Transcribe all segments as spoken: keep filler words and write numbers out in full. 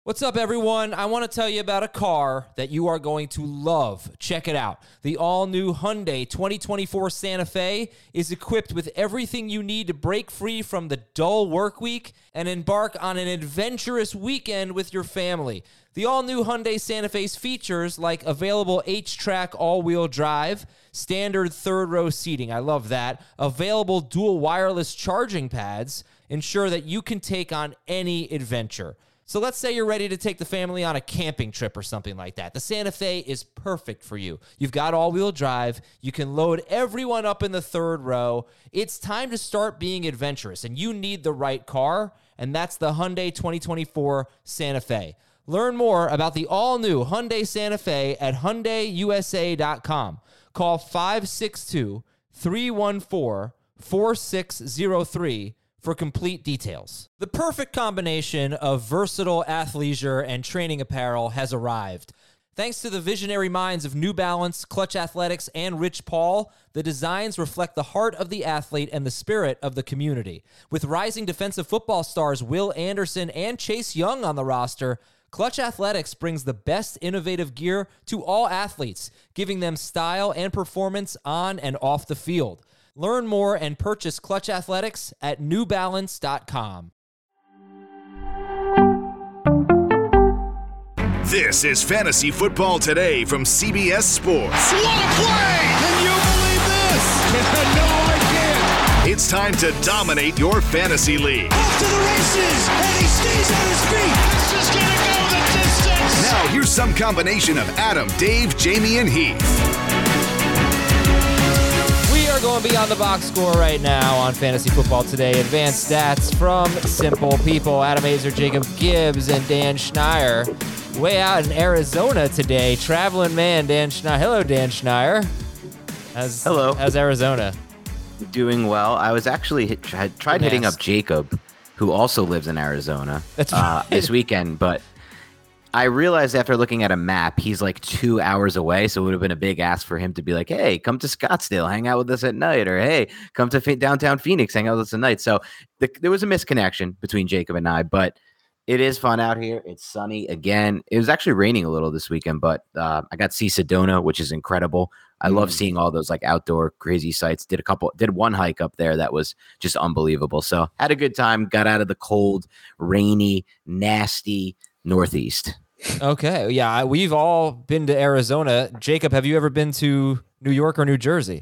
What's up, everyone? I want to tell you about a car that you are going to love. Check it out. The all-new Hyundai twenty twenty-four Santa Fe is equipped with everything you need to break free from the dull work week and embark on an adventurous weekend with your family. The all-new Hyundai Santa Fe's features like available H-Track all-wheel drive, standard third-row seating, I love that, available dual wireless charging pads, ensure that you can take on any adventure. So let's say you're ready to take the family on a camping trip or something like that. The Santa Fe is perfect for you. You've got all-wheel drive. You can load everyone up in the third row. It's time to start being adventurous, and you need the right car, and that's the Hyundai twenty twenty-four Santa Fe. Learn more about the all-new Hyundai Santa Fe at Hyundai U S A dot com. Call five six two, three one four, four six zero three for complete details. The perfect combination of versatile athleisure and training apparel has arrived. Thanks to the visionary minds of New Balance, Clutch Athletics, and Rich Paul, the designs reflect the heart of the athlete and the spirit of the community. With rising defensive football stars Will Anderson and Chase Young on the roster, Clutch Athletics brings the best innovative gear to all athletes, giving them style and performance on and off the field. Learn more and purchase Clutch Athletics at new balance dot com. This is Fantasy Football Today from C B S Sports. What a play! Can you believe this? No, I can't. It's time to dominate your fantasy league. Off to the races, and he stays on his feet. This is gonna go the distance. Now here's some combination of Adam, Dave, Jamie, and Heath. We are going beyond the box score right now on Fantasy Football Today. Advanced stats from Simple People. Adam Azer, Jacob Gibbs, and Dan Schneier. Way out in Arizona today. Traveling man, Dan Schneier. Hello, Dan Schneier. How's, Hello. How's Arizona? Doing well. I was actually hit, tried, tried hitting up Jacob, who also lives in Arizona, That's uh, right. this weekend, but I realized after looking at a map, he's like two hours away, so it would have been a big ask for him to be like, hey, come to Scottsdale, hang out with us at night, or hey, come to f- downtown Phoenix, hang out with us at night. So the, there was a misconnection between Jacob and I, but it is fun out here. It's sunny again. It was actually raining a little this weekend, but uh, I got to see Sedona, which is incredible. I mm. love seeing all those like outdoor crazy sights. Did a couple, did one hike up there that was just unbelievable. So had a good time, got out of the cold, rainy, nasty Northeast. Okay. Yeah, we've all been to Arizona. Jacob, have you ever been to New York or New Jersey?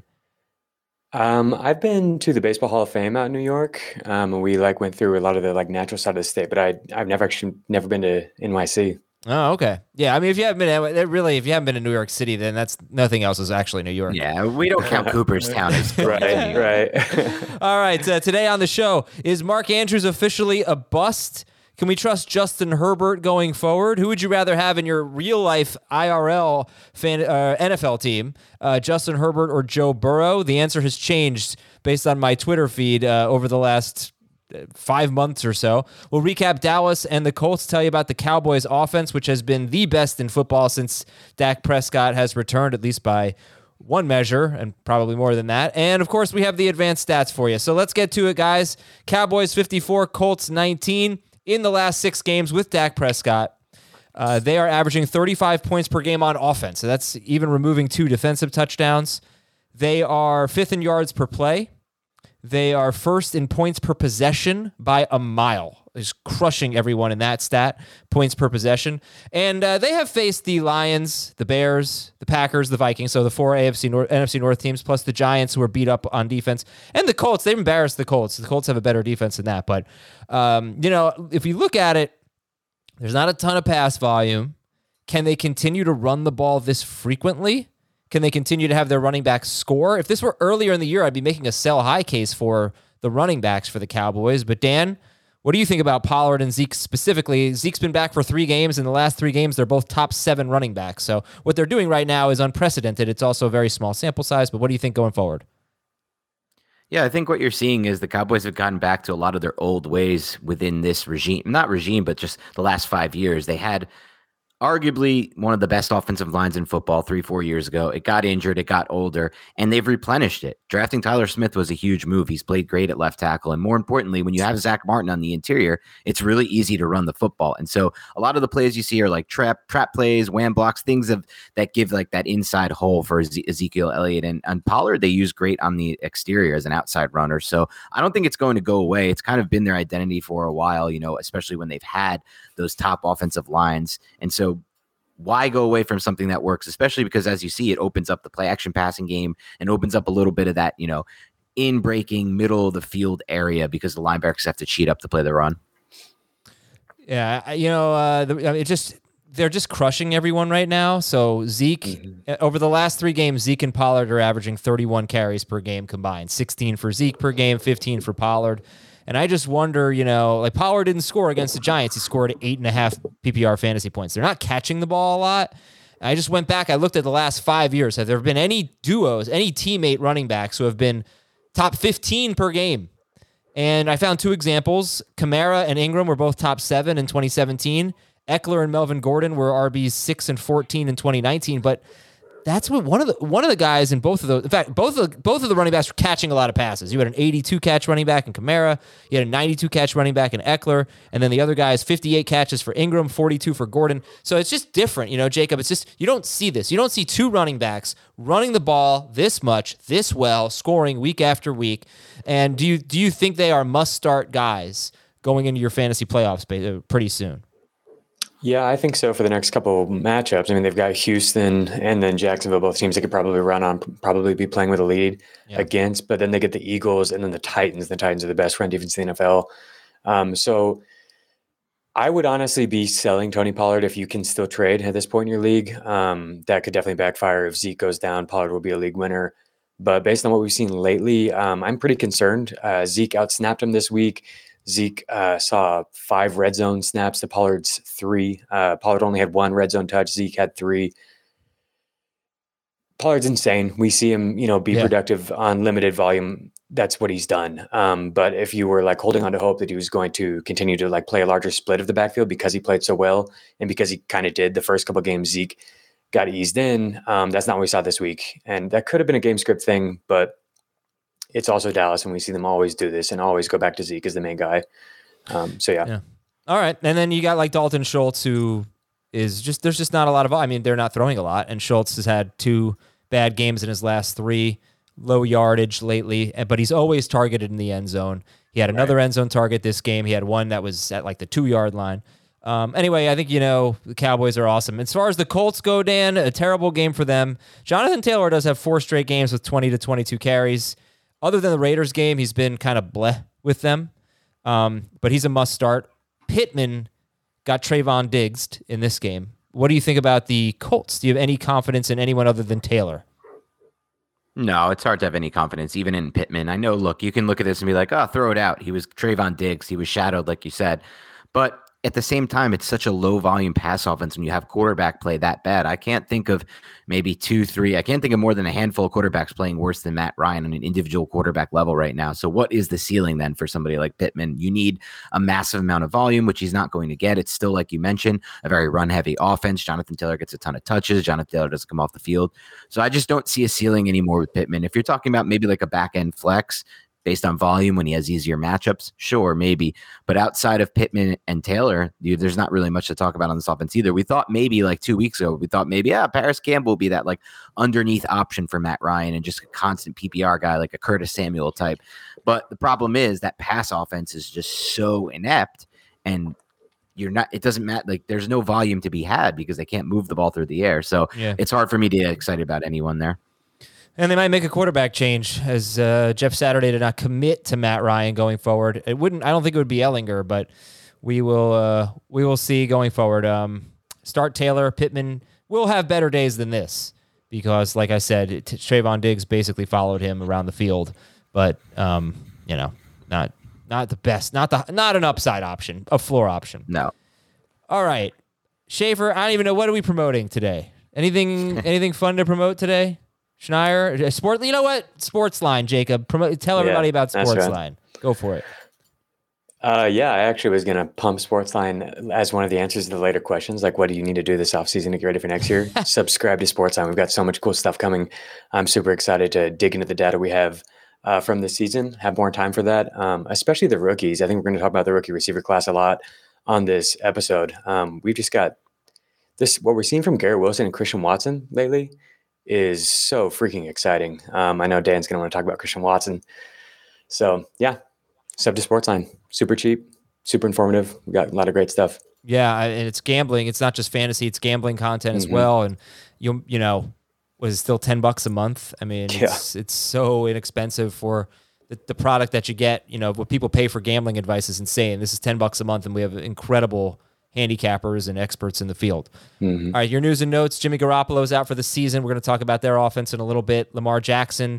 Um, I've been to the Baseball Hall of Fame out in New York. Um, we like went through a lot of the like natural side of the state, but I I've never actually never been to N Y C. Oh, okay. Yeah, I mean, if you haven't been, really, if you haven't been to New York City, then that's nothing else is actually New York. Yeah, we don't count Cooperstown as right, right. All right. Uh, today on the show, is Mark Andrews officially a bust? Can we trust Justin Herbert going forward? Who would you rather have in your real-life I R L fan, uh, N F L team, uh, Justin Herbert or Joe Burrow? The answer has changed based on my Twitter feed uh, over the last five months or so. We'll recap Dallas and the Colts, tell you about the Cowboys' offense, which has been the best in football since Dak Prescott has returned, at least by one measure, and probably more than that. And, of course, we have the advanced stats for you. So let's get to it, guys. Cowboys fifty-four, Colts nineteen. In the last six games with Dak Prescott, uh, they are averaging thirty-five points per game on offense. So that's even removing two defensive touchdowns. They are fifth in yards per play. They are first in points per possession by a mile. Just crushing everyone in that stat, points per possession. And uh, they have faced the Lions, the Bears, the Packers, the Vikings, so the four A F C North, N F C North teams, plus the Giants, who are beat up on defense, and the Colts. They've embarrassed the Colts. The Colts have a better defense than that. But, um, you know, if you look at it, there's not a ton of pass volume. Can they continue to run the ball this frequently? Can they continue to have their running backs score? If this were earlier in the year, I'd be making a sell high case for the running backs for the Cowboys. But, Dan, what do you think about Pollard and Zeke specifically? Zeke's been back for three games. In the last three games, they're both top seven running backs. So what they're doing right now is unprecedented. It's also a very small sample size, but what do you think going forward? Yeah, I think what you're seeing is the Cowboys have gotten back to a lot of their old ways within this regime. Not regime, but just the last five years. They had arguably one of the best offensive lines in football three, four years ago. It got injured, it got older, and they've replenished it. Drafting Tyler Smith was a huge move. He's played great at left tackle. And more importantly, when you have Zach Martin on the interior, it's really easy to run the football. And so a lot of the plays you see are like trap trap plays, wham blocks, things of that give like that inside hole for Ezekiel Elliott. And, and Pollard, they use great on the exterior as an outside runner. So I don't think it's going to go away. It's kind of been their identity for a while, you know, especially when they've had those top offensive lines. And so why go away from something that works, especially because, as you see, it opens up the play action passing game and opens up a little bit of that, you know, in breaking middle of the field area because the linebackers have to cheat up to play the run. Yeah, you know, uh, the, I mean, it just they're just crushing everyone right now. So Zeke, mm-hmm. over the last three games, Zeke and Pollard are averaging thirty-one carries per game combined, sixteen for Zeke per game, fifteen for Pollard. And I just wonder, you know, like Pollard didn't score against the Giants. He scored eight and a half P P R fantasy points. They're not catching the ball a lot. I just went back. I looked at the last five years. Have there been any duos, any teammate running backs who have been top fifteen per game? And I found two examples. Kamara and Ingram were both top seven in twenty seventeen. Eckler and Melvin Gordon were R Bs six and fourteen in twenty nineteen. But that's what one of the one of the guys in both of those. In fact, both of the, both of the running backs were catching a lot of passes. You had an eighty-two catch running back in Kamara. You had a ninety-two catch running back in Eckler, and then the other guys fifty-eight catches for Ingram, forty-two for Gordon. So it's just different, you know, Jacob. It's just you don't see this. You don't see two running backs running the ball this much, this well, scoring week after week. And do you do you think they are must-start guys going into your fantasy playoffs pretty soon? Yeah, I think so for the next couple of matchups. I mean, they've got Houston and then Jacksonville, both teams they could probably run on, probably be playing with a lead yeah. against. But then they get the Eagles and then the Titans. The Titans are the best run defense in the N F L. Um, so I would honestly be selling Tony Pollard if you can still trade at this point in your league. Um, that could definitely backfire. If Zeke goes down, Pollard will be a league winner. But based on what we've seen lately, um, I'm pretty concerned. Uh, Zeke outsnapped him this week. Zeke uh, saw five red zone snaps to Pollard's three. Uh, Pollard only had one red zone touch. Zeke had three. Pollard's insane. We see him, you know, be yeah. productive on limited volume. That's what he's done. Um, but if you were like holding on to hope that he was going to continue to like play a larger split of the backfield because he played so well and because he kind of did the first couple of games, Zeke got eased in. Um, that's not what we saw this week. And that could have been a game script thing, but it's also Dallas, and we see them always do this and always go back to Zeke as the main guy. Um, so, yeah. yeah. All right. And then you got like Dalton Schultz, who is just, there's just not a lot of, I mean, they're not throwing a lot. And Schultz has had two bad games in his last three, low yardage lately, but he's always targeted in the end zone. He had another right. end zone target this game. He had one that was at like the two yard line. Um, anyway, I think, you know, the Cowboys are awesome. As far as the Colts go, Dan, a terrible game for them. Jonathan Taylor does have four straight games with twenty to twenty-two carries. Other than the Raiders game, he's been kind of bleh with them, um, but he's a must start. Pittman got Trayvon Diggs in this game. What do you think about the Colts? Do you have any confidence in anyone other than Taylor? No, it's hard to have any confidence, even in Pittman. I know, look, you can look at this and be like, oh, throw it out. He was Trayvon Diggs. He was shadowed, like you said. But at the same time, it's such a low-volume pass offense when you have quarterback play that bad. I can't think of maybe two, three. I can't think of more than a handful of quarterbacks playing worse than Matt Ryan on an individual quarterback level right now. So what is the ceiling then for somebody like Pittman? You need a massive amount of volume, which he's not going to get. It's still, like you mentioned, a very run-heavy offense. Jonathan Taylor gets a ton of touches. Jonathan Taylor doesn't come off the field. So I just don't see a ceiling anymore with Pittman. If you're talking about maybe like a back-end flex, based on volume when he has easier matchups, sure, maybe. But outside of Pittman and Taylor, you, there's not really much to talk about on this offense either. We thought maybe like two weeks ago, we thought maybe, yeah, Paris Campbell will be that like underneath option for Matt Ryan and just a constant P P R guy, like a Curtis Samuel type. But the problem is that pass offense is just so inept, and you're not, it doesn't matter. Like there's no volume to be had because they can't move the ball through the air. So yeah. It's hard for me to get excited about anyone there. And they might make a quarterback change, as uh, Jeff Saturday did not commit to Matt Ryan going forward. It wouldn't. I don't think it would be Ellinger, but we will. Uh, we will see going forward. Um, start Taylor. Pittman will have better days than this because, like I said, it, Trayvon Diggs basically followed him around the field. But um, you know, not not the best. Not the not an upside option. A floor option. No. All right, Schaefer. I don't even know what are we promoting today. Anything anything fun to promote today? Schneier, sport. You know what? Sportsline, Jacob. Promote. Tell everybody yeah, about Sportsline. Right. Go for it. Uh, yeah, I actually was going to pump Sportsline as one of the answers to the later questions, like what do you need to do this offseason to get ready for next year? Subscribe to Sportsline. We've got so much cool stuff coming. I'm super excited to dig into the data we have uh, from this season, have more time for that, um, especially the rookies. I think we're going to talk about the rookie receiver class a lot on this episode. Um, we've just got this, what we're seeing from Garrett Wilson and Christian Watson lately is so freaking exciting. Um, I know Dan's going to want to talk about Christian Watson. So yeah, sub to Sportsline. Super cheap, super informative. We got a lot of great stuff. Yeah, and it's gambling. It's not just fantasy; it's gambling content as Mm-hmm. well. And you you know, was it still ten bucks a month? I mean, Yeah. it's it's so inexpensive for the, the product that you get. You know, what people pay for gambling advice is insane. This is ten bucks a month, and we have incredible handicappers and experts in the field. Mm-hmm. All right, your news and notes. Jimmy Garoppolo's out for the season. We're going to talk about their offense in a little bit. Lamar Jackson,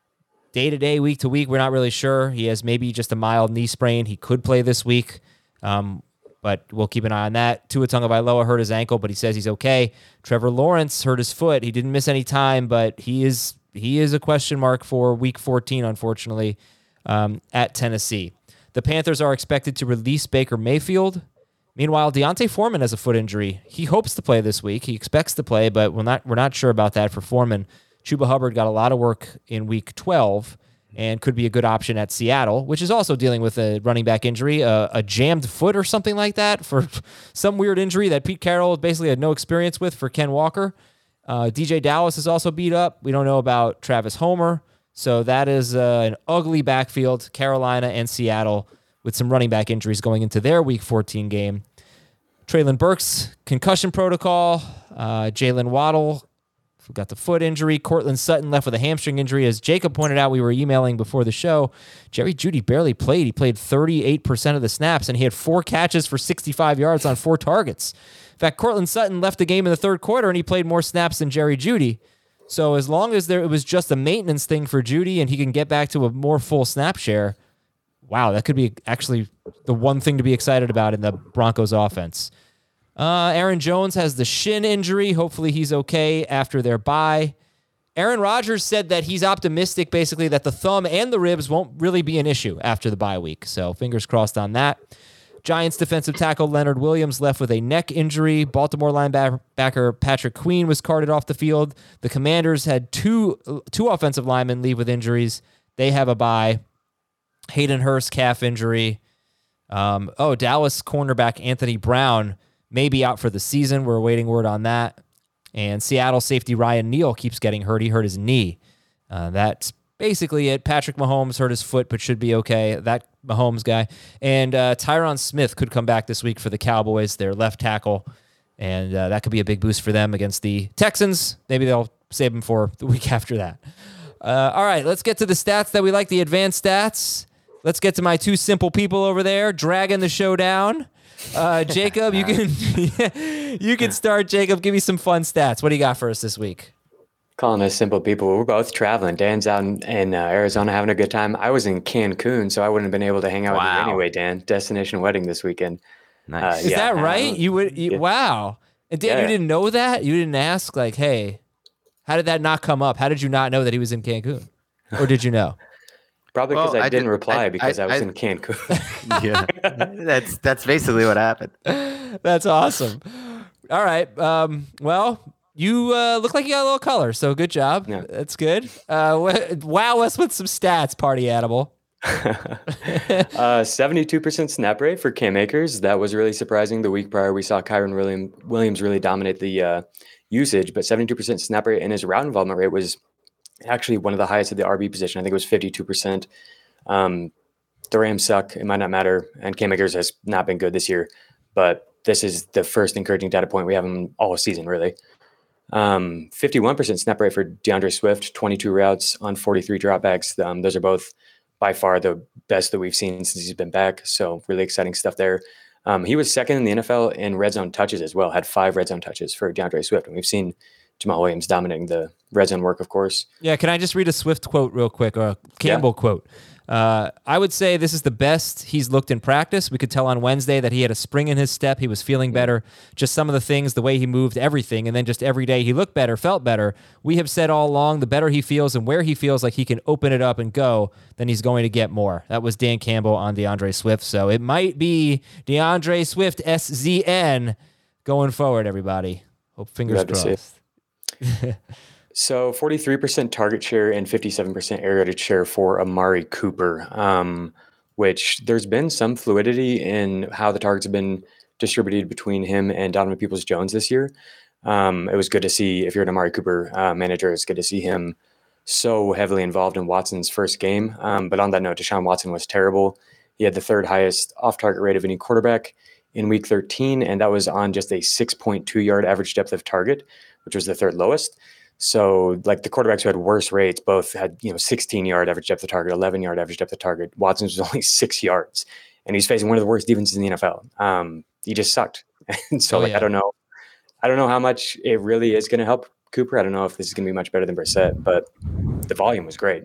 day to day, week to week, we're not really sure. He has maybe just a mild knee sprain. He could play this week, um, but we'll keep an eye on that. Tua Tagovailoa hurt his ankle, but he says he's okay. Trevor Lawrence hurt his foot. He didn't miss any time, but he is he is a question mark for week fourteen, unfortunately, um, at Tennessee. The Panthers are expected to release Baker Mayfield. Meanwhile, Deontay Foreman has a foot injury. He hopes to play this week. He expects to play, but we're not we're not sure about that for Foreman. Chuba Hubbard got a lot of work in week twelve and could be a good option at Seattle, which is also dealing with a running back injury, uh, a jammed foot or something like that for some weird injury that Pete Carroll basically had no experience with for Ken Walker. Uh, D J Dallas is also beat up. We don't know about Travis Homer. So that is uh, an ugly backfield, Carolina and Seattle, with some running back injuries going into their week fourteen game. Traylon Burks, concussion protocol. Uh, Jalen Waddle got the foot injury. Cortland Sutton left with a hamstring injury. As Jacob pointed out, we were emailing before the show, Jerry Jeudy barely played. He played thirty-eight percent of the snaps, and he had four catches for sixty-five yards on four targets. In fact, Cortland Sutton left the game in the third quarter, and he played more snaps than Jerry Jeudy. So as long as there it was just a maintenance thing for Jeudy and he can get back to a more full snap share, wow, that could be actually the one thing to be excited about in the Broncos offense. Uh, Aaron Jones has the shin injury. Hopefully he's okay after their bye. Aaron Rodgers said that he's optimistic, basically, that the thumb and the ribs won't really be an issue after the bye week. So fingers crossed on that. Giants defensive tackle Leonard Williams left with a neck injury. Baltimore linebacker Patrick Queen was carted off the field. The Commanders had two, two offensive linemen leave with injuries. They have a bye. Hayden Hurst calf injury. Um, oh, Dallas cornerback Anthony Brown may be out for the season. We're awaiting word on that. And Seattle safety Ryan Neal keeps getting hurt. He hurt his knee. Uh, that's basically it. Patrick Mahomes hurt his foot, but should be okay. That Mahomes guy. And uh, Tyron Smith could come back this week for the Cowboys, their left tackle. And uh, that could be a big boost for them against the Texans. Maybe they'll save him for the week after that. Uh, all right, let's get to the stats that we like, the advanced stats. Let's get to my two simple people over there, dragging the show down. Uh, Jacob, you can you can start. Jacob, give me some fun stats. What do you got for us this week? Calling us simple people. We're both traveling. Dan's out in, in uh, Arizona having a good time. I was in Cancun, so I wouldn't have been able to hang out Wow. with you anyway, Dan. Destination wedding this weekend. Nice. Uh, Is yeah, that right? um, You would. You, yeah. Wow. And Dan, Yeah. you didn't know that? You didn't ask? Like, hey, how did that not come up? How did you not know that he was in Cancun? Or did you know? Probably because Well, I, I didn't did- reply I- because I, I- was I- in Cancun. Yeah, that's that's basically what happened. That's awesome. All right. Um, well, you uh, look like you got a little color, so good job. Yeah. That's good. Uh, wh- wow us with some stats, party animal. uh, seventy-two percent snap rate for Cam Akers. That was really surprising. The week prior, we saw Kyron William, Williams really dominate the uh, usage, but seventy-two percent snap rate, and his route involvement rate was actually one of the highest at the R B position. I think it was fifty-two percent. Um, the Rams suck. It might not matter. And Cam Akers has not been good this year, but this is the first encouraging data point we have him all season, really. Um, fifty-one percent snap rate for DeAndre Swift, twenty-two routes on forty-three dropbacks. Um, those are both by far the best that we've seen since he's been back. So really exciting stuff there. Um, he was second in the N F L in red zone touches as well, had five red zone touches for DeAndre Swift. And we've seen Jamal Williams dominating the red zone work, of course. Yeah, can I just read a Swift quote real quick, or a Campbell quote? Uh, I would say this is the best he's looked in practice. We could tell on Wednesday that he had a spring in his step. He was feeling better. Just some of the things, the way he moved, everything. And then just every day he looked better, felt better. We have said all along, the better he feels and where he feels like he can open it up and go, then he's going to get more. That was Dan Campbell on DeAndre Swift. So it might be DeAndre Swift S Z N going forward, everybody. Hope fingers crossed. So forty-three percent target share and fifty-seven percent air yardage share for Amari Cooper, um, which there's been some fluidity in how the targets have been distributed between him and Donovan Peoples-Jones this year. Um, it was good to see, if you're an Amari Cooper uh, manager, it's good to see him so heavily involved in Watson's first game. Um, but on that note, Deshaun Watson was terrible. He had the third highest off-target rate of any quarterback in week thirteen, and that was on just a six point two yard average depth of target, which was the third lowest. So like the quarterbacks who had worse rates both had, you know, sixteen yard average depth of target, eleven yard average depth of target. Watson's was only six yards, and he's facing one of the worst defenses in the N F L. Um, he just sucked. And so oh, like, yeah. I don't know. I don't know how much it really is going to help Cooper. I don't know if this is going to be much better than Brissett, but the volume was great.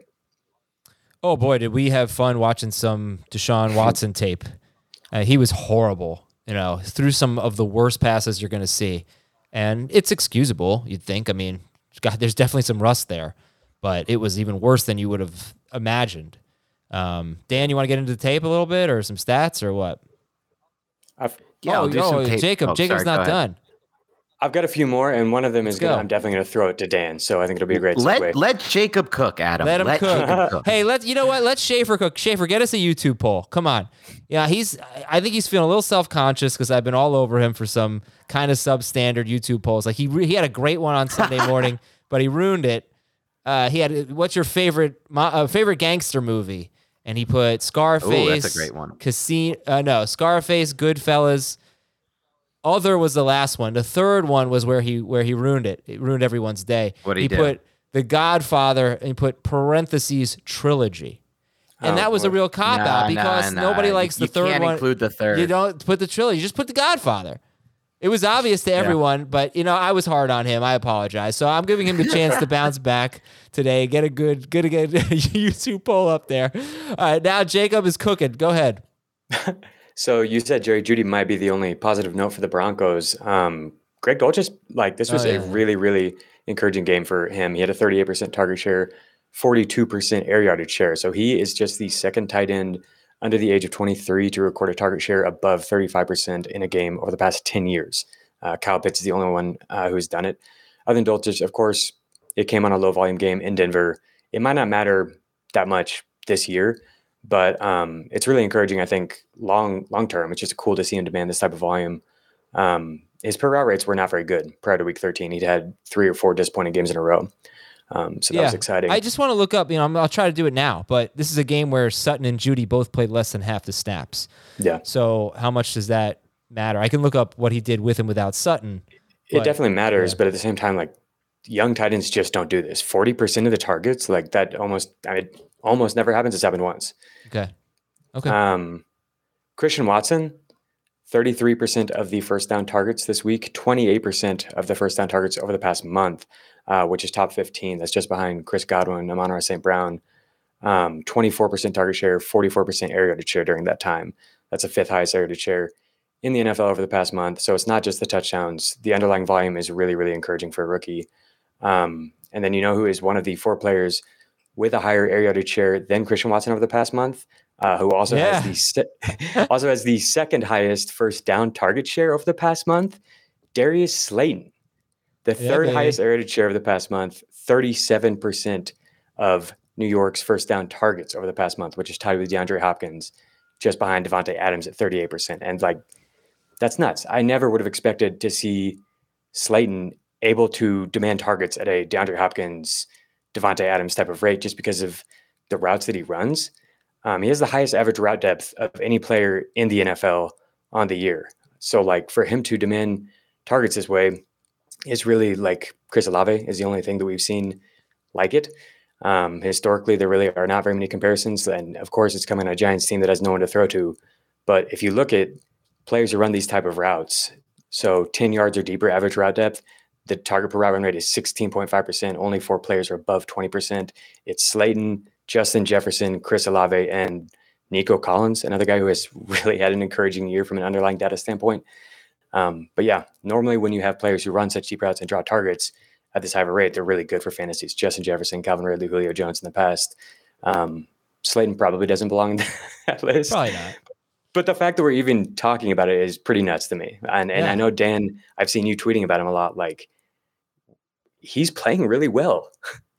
Oh boy, did we have fun watching some Deshaun Watson tape. Uh, he was horrible, you know, threw some of the worst passes you're going to see. And it's excusable, you'd think. I mean, God, there's definitely some rust there, but it was even worse than you would have imagined. Um, Dan, you want to get into the tape a little bit or some stats or what? I've, Yeah, oh, I'll do no, some tape. Jacob. Oh, Jacob's sorry, not go ahead. done. I've got a few more, and one of them is Let's gonna, go. I'm definitely going to throw it to Dan. So I think it'll be a great Let segue. let Jacob cook, Adam. Let him cook. Jacob cook. Hey, let you know what? Let Schaefer cook. Schaefer, get us a YouTube poll. Come on. Yeah, he's. I think he's feeling a little self conscious because I've been all over him for some kind of substandard YouTube polls. Like he he had a great one on Sunday morning, but he ruined it. Uh, he had what's your favorite uh, favorite gangster movie? And he put Scarface. Ooh, that's a great one. Casino. Uh, no, Scarface, Goodfellas. Other was the last one. The third one was where he where he ruined it. It ruined everyone's day. What did he he do? put The Godfather and he put parentheses trilogy. And Oh, that was a boy. real cop Nah, out because nah, nobody nah. likes the You third can't one. include the third. You don't put the trilogy. You just put The Godfather. It was obvious to everyone, but you know, I was hard on him. I apologize. So I'm giving him the chance to bounce back today. Get a good, good, good YouTube poll up there. All right, now Jacob is cooking. Go ahead. So you said Jerry Jeudy might be the only positive note for the Broncos. Um, Greg Dulcich, like this was Oh, yeah. a really, really encouraging game for him. He had a thirty-eight percent target share, forty-two percent air yardage share. So he is just the second tight end under the age of twenty-three to record a target share above thirty-five percent in a game over the past ten years. Uh, Kyle Pitts is the only one uh, who's done it. Other than Dulcich, of course, it came on a low volume game in Denver. It might not matter that much this year, but um, it's really encouraging, I think, long long term. It's just cool to see him demand this type of volume. Um, his per route rates were not very good prior to week thirteen. He'd had three or four disappointing games in a row. Um, so that was exciting. I just want to look up, you know, I'm, I'll try to do it now, but this is a game where Sutton and Jeudy both played less than half the snaps. yeah, So how much does that matter? I can look up what he did with and without Sutton. it but- definitely matters. yeah. But at the same time, like young tight ends just don't do this. forty percent of the targets, like that almost, I mean, almost never happens. It's happened once. Okay. Okay. Um, Christian Watson, thirty-three percent of the first down targets this week, twenty-eight percent of the first down targets over the past month, uh, which is top fifteen. That's just behind Chris Godwin, Amon-Ra Saint Brown. Um, twenty-four percent target share, forty-four percent air yardage share during that time. That's a fifth highest air yardage share in the N F L over the past month. So it's not just the touchdowns. The underlying volume is really, really encouraging for a rookie. Um, and then you know who is one of the four players with a higher air yardage share than Christian Watson over the past month, uh, who also Yeah. has the se- also has the second highest first down target share over the past month, Darius Slayton. The Yeah, third baby. highest air yardage share of the past month, thirty-seven percent of New York's first down targets over the past month, which is tied with DeAndre Hopkins, just behind Devontae Adams at thirty-eight percent. And like, that's nuts. I never would have expected to see Slayton able to demand targets at a DeAndre Hopkins, Devontae Adams type of rate just because of the routes that he runs. Um, he has the highest average route depth of any player in the N F L on the year. So like for him to demand targets this way is really like Chris Olave is the only thing that we've seen like it. Um, historically, there really are not very many comparisons. And of course, it's coming on a Giants team that has no one to throw to. But if you look at players who run these type of routes, so ten yards or deeper average route depth, the target per route run rate is sixteen point five percent. Only four players are above twenty percent. It's Slayton, Justin Jefferson, Chris Olave, and Nico Collins, another guy who has really had an encouraging year from an underlying data standpoint. Um, but yeah, normally when you have players who run such deep routes and draw targets at this high of a rate, they're really good for fantasies. Justin Jefferson, Calvin Ridley, Julio Jones in the past. Um, Slayton probably doesn't belong in that list. Probably not. But the fact that we're even talking about it is pretty nuts to me. And, and Yeah. I know, Dan, I've seen you tweeting about him a lot. Like, he's playing really well.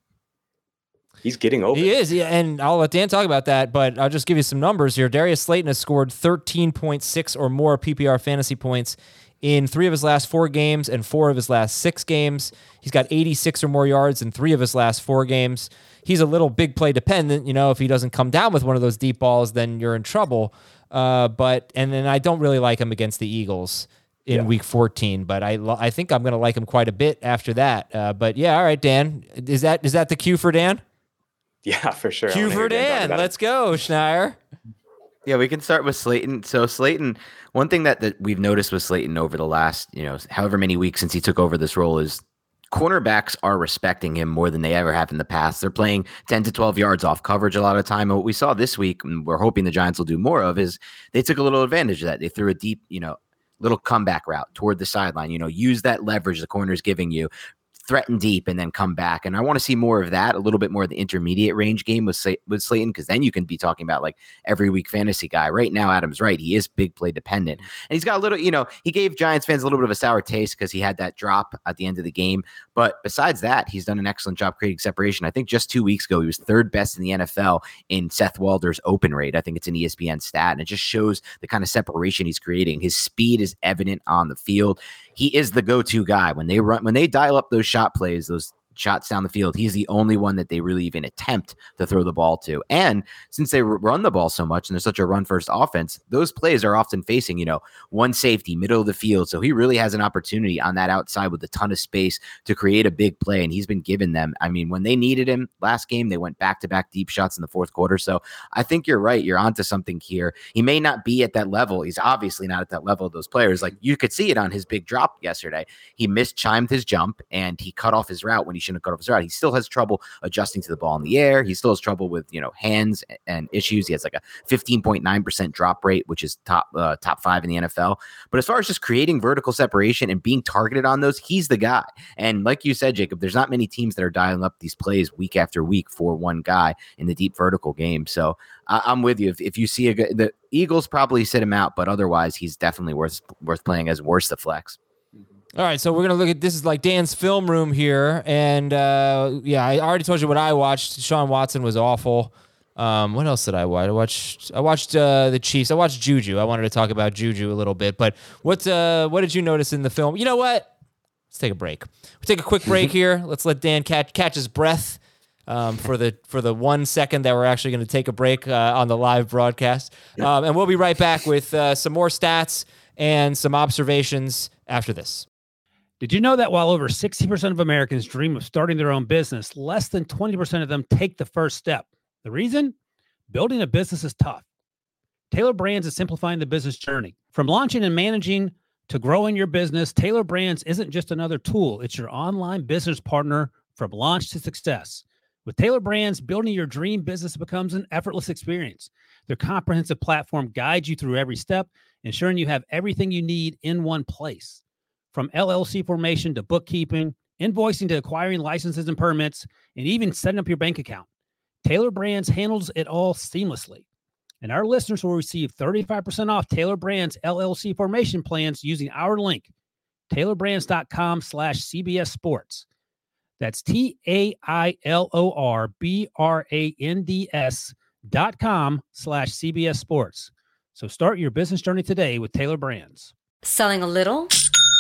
He's getting open. He is, yeah, and I'll let Dan talk about that, but I'll just give you some numbers here. Darius Slayton has scored thirteen point six or more P P R fantasy points in three of his last four games and four of his last six games. He's got eighty-six or more yards in three of his last four games. He's a little big play dependent. You know, if he doesn't come down with one of those deep balls, then you're in trouble. Uh, but and then I don't really like him against the Eagles in Yeah. week fourteen, but I lo- I think I'm going to like him quite a bit after that. Uh, but yeah, all right, Dan, is that is that the cue for Dan? Yeah, for sure. I Cue wanna hear for Dan talk Dan. about it. Let's go, Schneier. Yeah, we can start with Slayton. So Slayton, one thing that, that we've noticed with Slayton over the last, you know, however many weeks since he took over this role is cornerbacks are respecting him more than they ever have in the past. They're playing ten to twelve yards off coverage a lot of the time. And what we saw this week, and we're hoping the Giants will do more of, is they took a little advantage of that. They threw a deep, you know, little comeback route toward the sideline, you know, use that leverage the corner is giving you, threaten deep and then come back. And I want to see more of that, a little bit more of the intermediate range game with, Slay- with Slayton, because then you can be talking about like every week fantasy guy. Right now, Adam's right. He is big play dependent. And he's got a little, you know, he gave Giants fans a little bit of a sour taste because he had that drop at the end of the game. But besides that, he's done an excellent job creating separation. I think just two weeks ago, he was third best in the N F L in Seth Walder's open rate. I think it's an E S P N stat, and it just shows the kind of separation he's creating. His speed is evident on the field. He is the go-to guy when they run, when they dial up those shot plays, those shots down the field. He's the only one that they really even attempt to throw the ball to. And since they run the ball so much and they're such a run-first offense, those plays are often facing, you know, one safety, middle of the field. So he really has an opportunity on that outside with a ton of space to create a big play. And he's been given them. I mean, when they needed him last game, they went back-to-back deep shots in the fourth quarter. So I think you're right. You're onto something here. He may not be at that level. He's obviously not at that level of those players. Like you could see it on his big drop yesterday. He mistimed his jump and he cut off his route when he shouldn't have cut off his route. He still has trouble adjusting to the ball in the air. He still has trouble with, you know, hands and issues. He has like a fifteen point nine percent drop rate, which is top uh, top five in the N F L. But as far as just creating vertical separation and being targeted on those, he's the guy. And like you said, Jacob, there's not many teams that are dialing up these plays week after week for one guy in the deep vertical game. So I- I'm with you. If, if you see a good, the Eagles probably sit him out, but otherwise he's definitely worth worth playing as worse the flex. All right, so we're going to look at this is like Dan's film room here. And uh, yeah, I already told you what I watched. Sean Watson was awful. Um, what else did I watch? I watched I watched uh, the Chiefs. I watched Juju. I wanted to talk about Juju a little bit. But what, uh, what did you notice in the film? You know what? Let's take a break. We'll take a quick break here. Let's let Dan catch, catch his breath um, for the for the one second that we're actually going to take a break uh, on the live broadcast. Um, and we'll be right back with uh, some more stats and some observations after this. Did you know that while over sixty percent of Americans dream of starting their own business, less than twenty percent of them take the first step? The reason? Building a business is tough. Taylor Brands is simplifying the business journey. From launching and managing to growing your business, Taylor Brands isn't just another tool. It's your online business partner from launch to success. With Taylor Brands, building your dream business becomes an effortless experience. Their comprehensive platform guides you through every step, ensuring you have everything you need in one place. From L L C formation to bookkeeping, invoicing to acquiring licenses and permits, and even setting up your bank account, Taylor Brands handles it all seamlessly. And our listeners will receive thirty-five percent off Taylor Brands L L C formation plans using our link, taylorbrands.com slash CBS Sports. That's T A I L O R B R A N D S dot com slash CBS Sports. So start your business journey today with Taylor Brands. Selling a little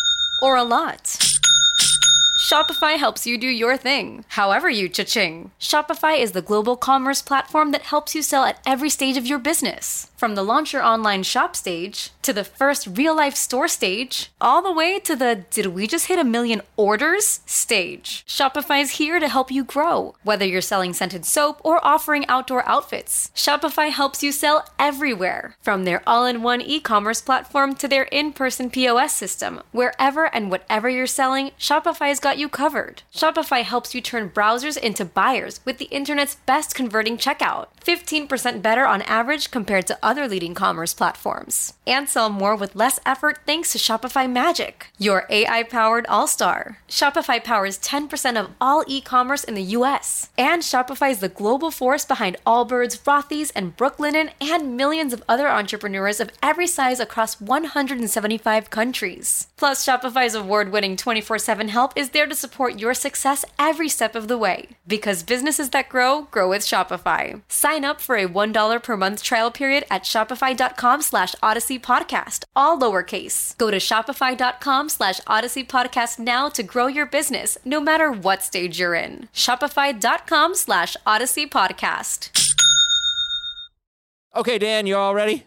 or a lot? Shopify helps you do your thing, however you cha-ching. Shopify is the global commerce platform that helps you sell at every stage of your business. From the launch your online shop stage, to the first real-life store stage, all the way to the did we just hit a million orders stage. Shopify is here to help you grow. Whether you're selling scented soap or offering outdoor outfits, Shopify helps you sell everywhere. From their all-in-one e-commerce platform to their in-person P O S system, wherever and whatever you're selling, Shopify's got got you covered. Shopify helps you turn browsers into buyers with the internet's best converting checkout. fifteen percent better on average compared to other leading commerce platforms. And sell more with less effort thanks to Shopify Magic, your A I-powered all-star. Shopify powers ten percent of all e-commerce in the U S. And Shopify is the global force behind Allbirds, Rothy's, and Brooklinen, and millions of other entrepreneurs of every size across one hundred seventy-five countries. Plus, Shopify's award-winning twenty-four seven help is there to support your success every step of the way. Because businesses that grow, grow with Shopify. Sign up for a one dollar per month trial period at shopify.com slash Odyssey Podcast, all lowercase. Go to shopify.com slash Odyssey Podcast now to grow your business, no matter what stage you're in. Shopify.com slash Odyssey Podcast. Okay, Dan, you all ready?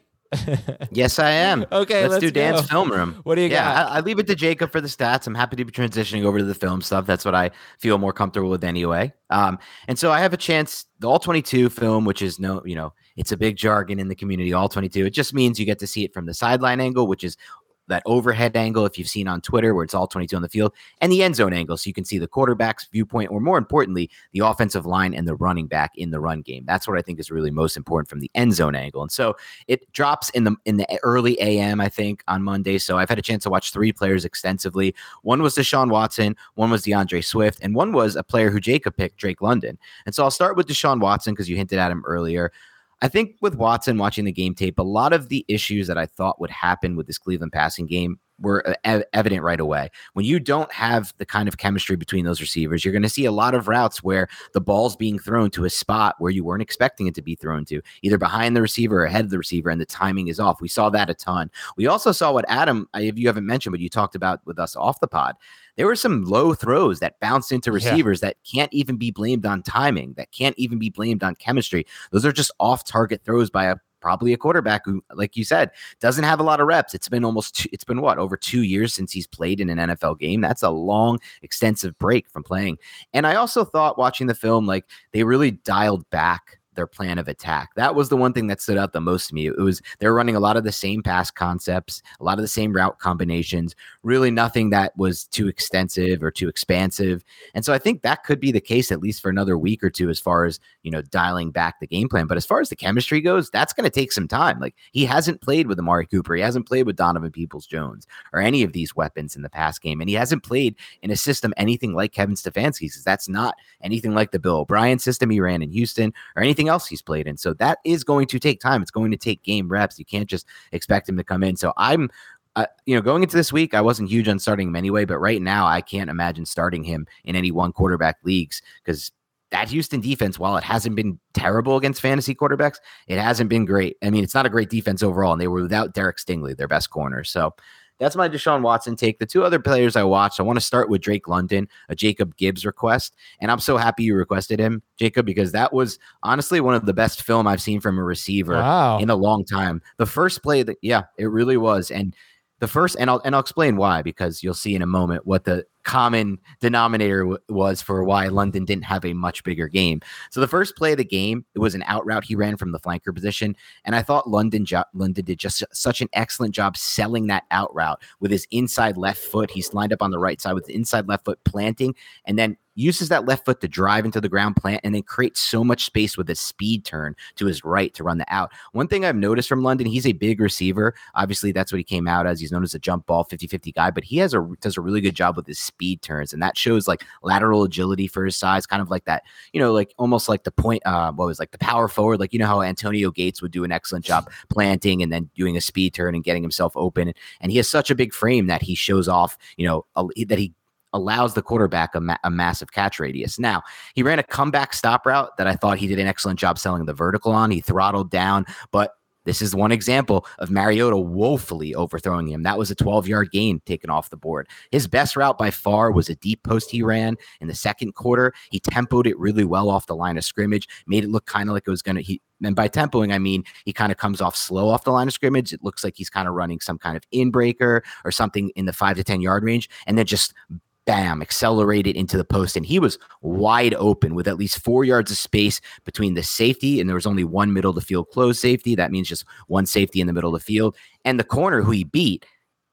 Yes, I am. Okay, let's, let's do Dan's go. film room. What do you yeah, got? I, I leave it to Jacob for the stats. I'm happy to be transitioning over to the film stuff. That's what I feel more comfortable with anyway. Um, and so I have a chance. The All twenty-two film, which is no, you know, it's a big jargon in the community. All twenty-two. It just means you get to see it from the sideline angle, which is that overhead angle, if you've seen on Twitter, where it's all twenty-two on the field, and the end zone angle, so you can see the quarterback's viewpoint, or more importantly, the offensive line and the running back in the run game. That's what I think is really most important from the end zone angle. And so it drops in the in the early A M, I think, on Monday. So I've had a chance to watch three players extensively. One was Deshaun Watson, one was DeAndre Swift, and one was a player who Jacob picked, Drake London. And so I'll start with Deshaun Watson because you hinted at him earlier. I think with Watson watching the game tape, a lot of the issues that I thought would happen with this Cleveland passing game were ev- evident right away. When you don't have the kind of chemistry between those receivers, you're going to see a lot of routes where the ball's being thrown to a spot where you weren't expecting it to be thrown to, either behind the receiver or ahead of the receiver, and the timing is off. We saw that a ton. We also saw what Adam, if you haven't mentioned, but you talked about with us off the pod, there were some low throws that bounced into receivers yeah. that can't even be blamed on timing, that can't even be blamed on chemistry. Those are just off-target throws by a probably a quarterback who, like you said, doesn't have a lot of reps. It's been almost, two, it's been what, over two years since he's played in an N F L game. That's a long, extensive break from playing. And I also thought watching the film, like they really dialed back their plan of attack. That was the one thing that stood out the most to me. It was they're running a lot of the same pass concepts, a lot of the same route combinations, really nothing that was too extensive or too expansive. And so I think that could be the case at least for another week or two as far as, you know, dialing back the game plan. But as far as the chemistry goes, that's going to take some time. Like he hasn't played with Amari Cooper. He hasn't played with Donovan Peoples-Jones or any of these weapons in the pass game. And he hasn't played in a system anything like Kevin Stefanski's. That's not anything like the Bill O'Brien system he ran in Houston or anything else he's played in. So that is going to take time. It's going to take game reps. You can't just expect him to come in. So I'm, uh, you know, going into this week, I wasn't huge on starting him anyway, but right now I can't imagine starting him in any one quarterback leagues because that Houston defense, while it hasn't been terrible against fantasy quarterbacks, it hasn't been great. I mean, it's not a great defense overall, and they were without Derek Stingley, their best corner. So that's my Deshaun Watson take. The two other players I watched, I want to start with Drake London, a Jacob Gibbs request. And I'm so happy you requested him, Jacob, because that was honestly one of the best film I've seen from a receiver wow. in a long time. The first play, that yeah, it really was. And the first, and I'll and I'll explain why, because you'll see in a moment what the common denominator w- was for why London didn't have a much bigger game. So the first play of the game, it was an out route he ran from the flanker position, and I thought London jo- London did just such an excellent job selling that out route with his inside left foot. He's lined up on the right side with the inside left foot planting, and then uses that left foot to drive into the ground, plant, and then create so much space with a speed turn to his right to run the out. One thing I've noticed from London, he's a big receiver. Obviously, that's what he came out as. He's known as a jump ball fifty-fifty guy, but he has a does a really good job with his speed turns, and that shows like lateral agility for his size, kind of like that, you know, like almost like the point, uh, what was like the power forward, like, you know how Antonio Gates would do an excellent job planting and then doing a speed turn and getting himself open. And he has such a big frame that he shows off, you know, a, that he allows the quarterback a, ma- a massive catch radius. Now, he ran a comeback stop route that I thought he did an excellent job selling the vertical on. He throttled down, but this is one example of Mariota woefully overthrowing him. That was a twelve-yard gain taken off the board. His best route by far was a deep post he ran in the second quarter. He tempoed it really well off the line of scrimmage, made it look kind of like it was going to he. And by tempoing, I mean he kind of comes off slow off the line of scrimmage. It looks like he's kind of running some kind of in-breaker or something in the five to ten-yard range, and then just bam, accelerated into the post. And he was wide open with at least four yards of space between the safety, and there was only one middle of the field closed safety. That means just one safety in the middle of the field. And the corner who he beat,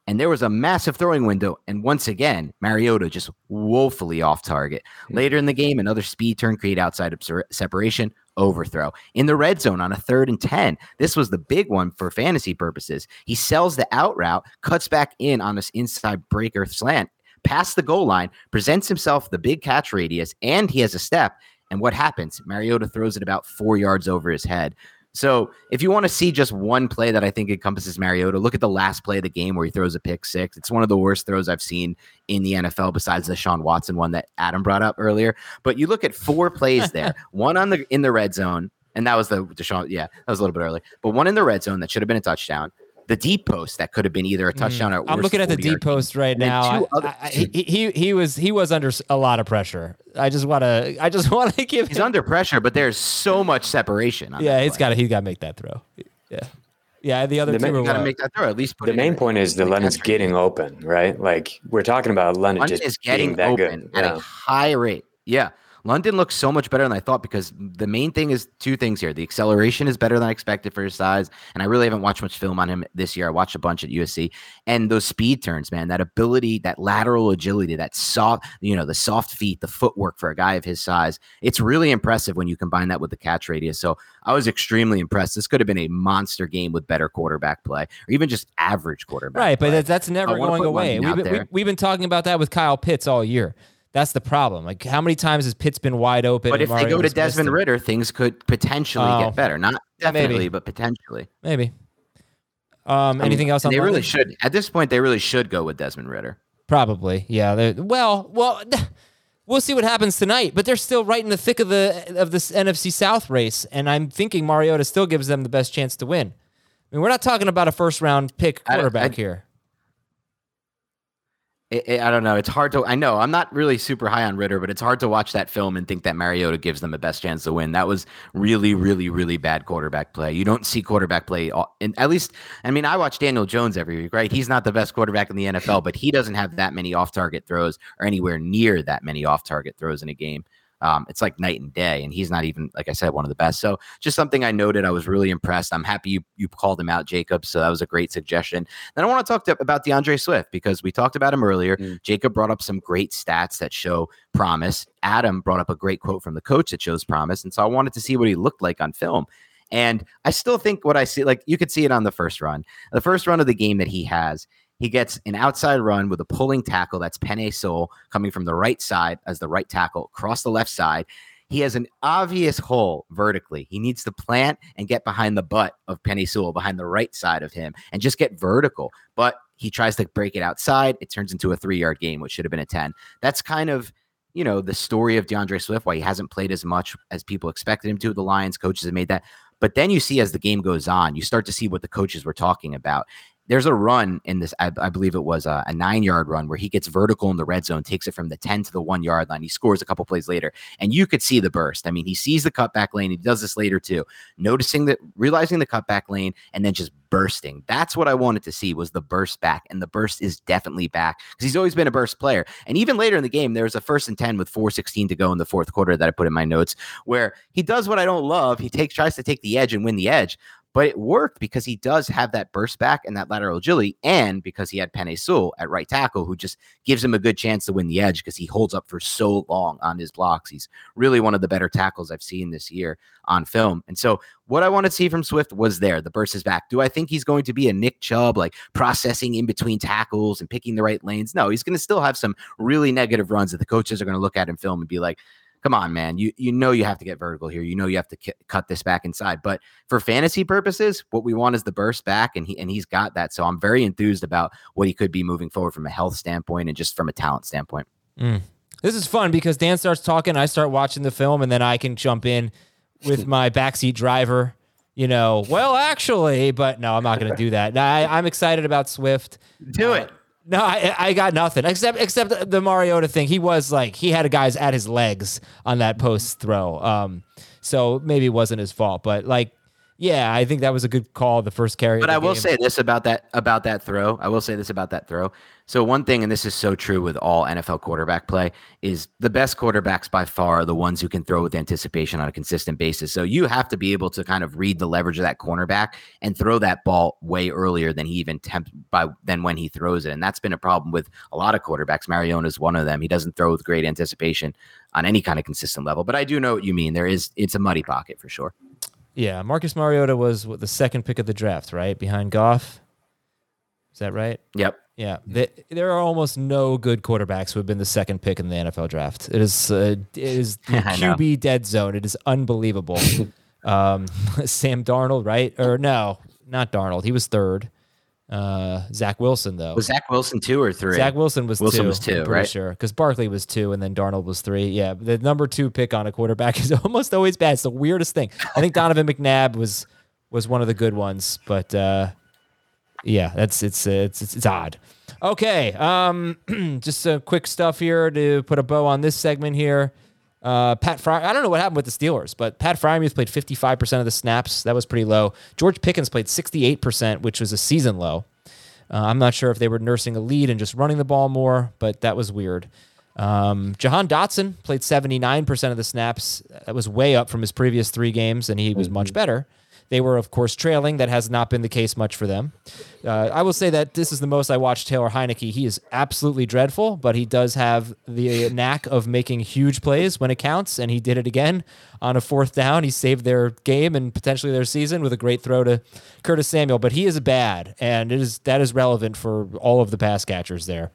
And there was a massive throwing window. And once again, Mariota just woefully off target. Later in the game, another speed turn create outside of separation, overthrow. In the red zone on a third and ten, this was the big one for fantasy purposes. He sells the out route, cuts back in on this inside breaker slant, past the goal line, presents himself the big catch radius, and he has a step. And what happens? Mariota throws it about four yards over his head. So if you want to see just one play that I think encompasses Mariota, look at the last play of the game where he throws a pick six. It's one of the worst throws I've seen in the N F L besides the Deshaun Watson one that Adam brought up earlier. But you look at four plays there, one on the in the red zone, and that was the Deshaun. Yeah, that was a little bit early. But one in the red zone that should have been a touchdown. The deep post that could have been either a touchdown or I'm looking at the deep post right now. I, I, he, he he was he was under a lot of pressure. I just want to I just want to give. He's him, under pressure, but there's so much separation. On yeah, that he's got to he's got to make that throw. Yeah, yeah. The other the two main, are got to what? make that throw. At least put the it main in. point is that London's getting open, right? Like we're talking about London, London just is getting being that open good. at Yeah. a high rate. Yeah. London looks so much better than I thought because the main thing is two things here. The acceleration is better than I expected for his size, and I really haven't watched much film on him this year. I watched a bunch at U S C, and those speed turns, man, that ability, that lateral agility, that soft, you know, the soft feet, the footwork for a guy of his size, it's really impressive when you combine that with the catch radius. So I was extremely impressed. This could have been a monster game with better quarterback play, or even just average quarterback Right, play. but that's, that's never I wanna going put away. London We've out been, we, there. we've been talking about that with Kyle Pitts all year. That's the problem. Like, how many times has Pitts been wide open? But and if they go to Mariota's missed Desmond him? Ritter, things could potentially Oh. get better. Not Yeah, maybe. definitely, but potentially. Maybe. Um, anything else on They London? really should. At this point, they really should go with Desmond Ritter. Probably, yeah. they're- Well, well, we'll see what happens tonight. But they're still right in the thick of the of this N F C South race, and I'm thinking Mariota still gives them the best chance to win. I mean, we're not talking about a first round pick I- quarterback I- here. It, it, I don't know. It's hard to. I know I'm not really super high on Ritter, but it's hard to watch that film and think that Mariota gives them the best chance to win. That was really, really, really bad quarterback play. You don't see quarterback play, all, and at least, I mean, I watch Daniel Jones every week, right? He's not the best quarterback in the N F L, but he doesn't have that many off-target throws or anywhere near that many off-target throws in a game. Um, it's like night and day, and he's not even, like I said, one of the best. So just something I noted. I was really impressed. I'm happy you you called him out, Jacob. So that was a great suggestion. Then I want to talk to, about DeAndre Swift because we talked about him earlier. Mm. Jacob brought up some great stats that show promise. Adam brought up a great quote from the coach that shows promise. And so I wanted to see what he looked like on film. And I still think what I see, like you could see it on the first run. The first run of the game that he has, he gets an outside run with a pulling tackle. That's Penei Sewell coming from the right side as the right tackle across the left side. He has an obvious hole vertically. He needs to plant and get behind the butt of Penei Sewell, behind the right side of him, and just get vertical. But he tries to break it outside. It turns into a three-yard game, which should have been a ten. That's kind of, you know, the story of DeAndre Swift, why he hasn't played as much as people expected him to. The Lions coaches have made that. But then you see as the game goes on, you start to see what the coaches were talking about. There's a run in this, I, I believe it was a, a nine-yard run where he gets vertical in the red zone, takes it from the ten to the one-yard line. He scores a couple plays later, and you could see the burst. I mean, he sees the cutback lane. He does this later too, noticing that, realizing the cutback lane, and then just bursting. That's what I wanted to see was the burst back, and the burst is definitely back because he's always been a burst player. And even later in the game, there was a first and ten with four sixteen to go in the fourth quarter that I put in my notes where he does what I don't love. He takes tries to take the edge and win the edge. But it worked because he does have that burst back and that lateral agility, and because he had Penei Sewell at right tackle, who just gives him a good chance to win the edge because he holds up for so long on his blocks. He's really one of the better tackles I've seen this year on film. And so what I want to see from Swift was there. The burst is back. Do I think he's going to be a Nick Chubb, like processing in between tackles and picking the right lanes? No, he's going to still have some really negative runs that the coaches are going to look at in film and be like, come on, man, you you know you have to get vertical here. You know you have to k- cut this back inside. But for fantasy purposes, what we want is the burst back, and he and he's got that. So I'm very enthused about what he could be moving forward from a health standpoint and just from a talent standpoint. Mm. This is fun because Dan starts talking, I start watching the film, and then I can jump in with my backseat driver. You know, well, actually, but no, I'm not going to do that. I, I'm excited about Swift. Do Uh, it. No, I, I got nothing except except the, the Mariota thing. He was like he had a guys at his legs on that post throw. Um, so maybe it wasn't his fault, but like Yeah, I think that was a good call. The first carry. But of the I will game. say this about that about that throw. I will say this about that throw. So one thing, and this is so true with all N F L quarterback play, is the best quarterbacks by far are the ones who can throw with anticipation on a consistent basis. So you have to be able to kind of read the leverage of that cornerback and throw that ball way earlier than he even tempt by than when he throws it. And that's been a problem with a lot of quarterbacks. Mariota is one of them. He doesn't throw with great anticipation on any kind of consistent level. But I do know what you mean. There is it's a muddy pocket for sure. Yeah, Marcus Mariota was what, the second pick of the draft, right? Behind Goff. Is that right? Yep. Yeah. They, there are almost no good quarterbacks who have been the second pick in the N F L draft. It is uh, it is the Q B dead zone. It is unbelievable. um, Sam Darnold, right? Or no, not Darnold. He was third. Uh, Zach Wilson, though. Was Zach Wilson two or three? Zach Wilson was Wilson two. was two, I'm pretty right? sure. Because Barkley was two, and then Darnold was three. Yeah, the number two pick on a quarterback is almost always bad. It's the weirdest thing. I think Donovan McNabb was was one of the good ones, but uh, yeah, that's it's it's it's, it's odd. Okay, um, just some quick stuff here to put a bow on this segment here. Uh, Pat Fry, I don't know what happened with the Steelers, but Pat Fryermuth played fifty-five percent of the snaps. That was pretty low. George Pickens played sixty-eight percent, which was a season low. Uh, I'm not sure if they were nursing a lead and just running the ball more, but that was weird. Um, Jahan Dotson played seventy-nine percent of the snaps. That was way up from his previous three games, and he was much better. They were, of course, trailing. That has not been the case much for them. Uh, I will say that this is the most I watched Taylor Heineke. He is absolutely dreadful, but he does have the knack of making huge plays when it counts, and he did it again on a fourth down. He saved their game and potentially their season with a great throw to Curtis Samuel, but he is bad, and it is that is relevant for all of the pass catchers there.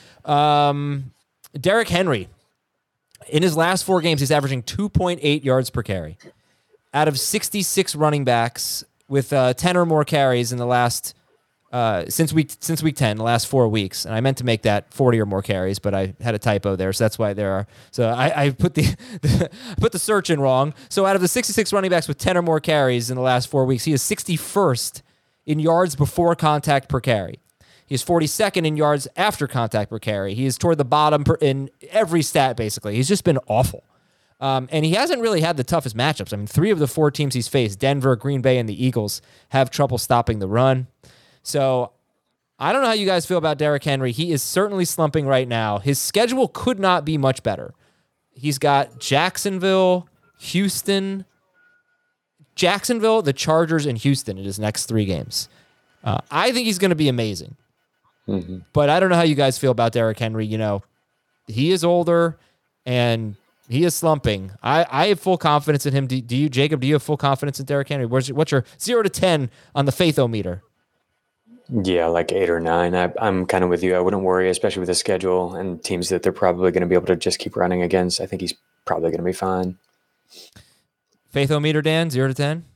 Um, Derrick Henry, in his last four games, he's averaging two point eight yards per carry. Out of sixty-six running backs with uh, ten or more carries in the last uh, since week since week ten, the last four weeks, and I meant to make that forty or more carries, but I had a typo there, so that's why there are. So I, I put the, the put the search in wrong. So out of the sixty-six running backs with ten or more carries in the last four weeks, he is sixty-first in yards before contact per carry. He is forty-second in yards after contact per carry. He is toward the bottom per, in every stat basically. He's just been awful. Um, and he hasn't really had the toughest matchups. I mean, three of the four teams he's faced, Denver, Green Bay, and the Eagles, have trouble stopping the run. So I don't know how you guys feel about Derrick Henry. He is certainly slumping right now. His schedule could not be much better. He's got Jacksonville, Houston, Jacksonville, the Chargers, and Houston in his next three games. Uh, I think he's going to be amazing. Mm-hmm. But I don't know how you guys feel about Derrick Henry. You know, he is older, and he is slumping. I, I have full confidence in him. Do, do you, Jacob? Do you have full confidence in Derrick Henry? What's your, what's your zero to ten on the faith-o-meter? Yeah, like eight or nine. I, I'm kind of with you. I wouldn't worry, especially with the schedule and teams that they're probably going to be able to just keep running against. I think he's probably going to be fine. Faith-o-meter, Dan, zero to ten?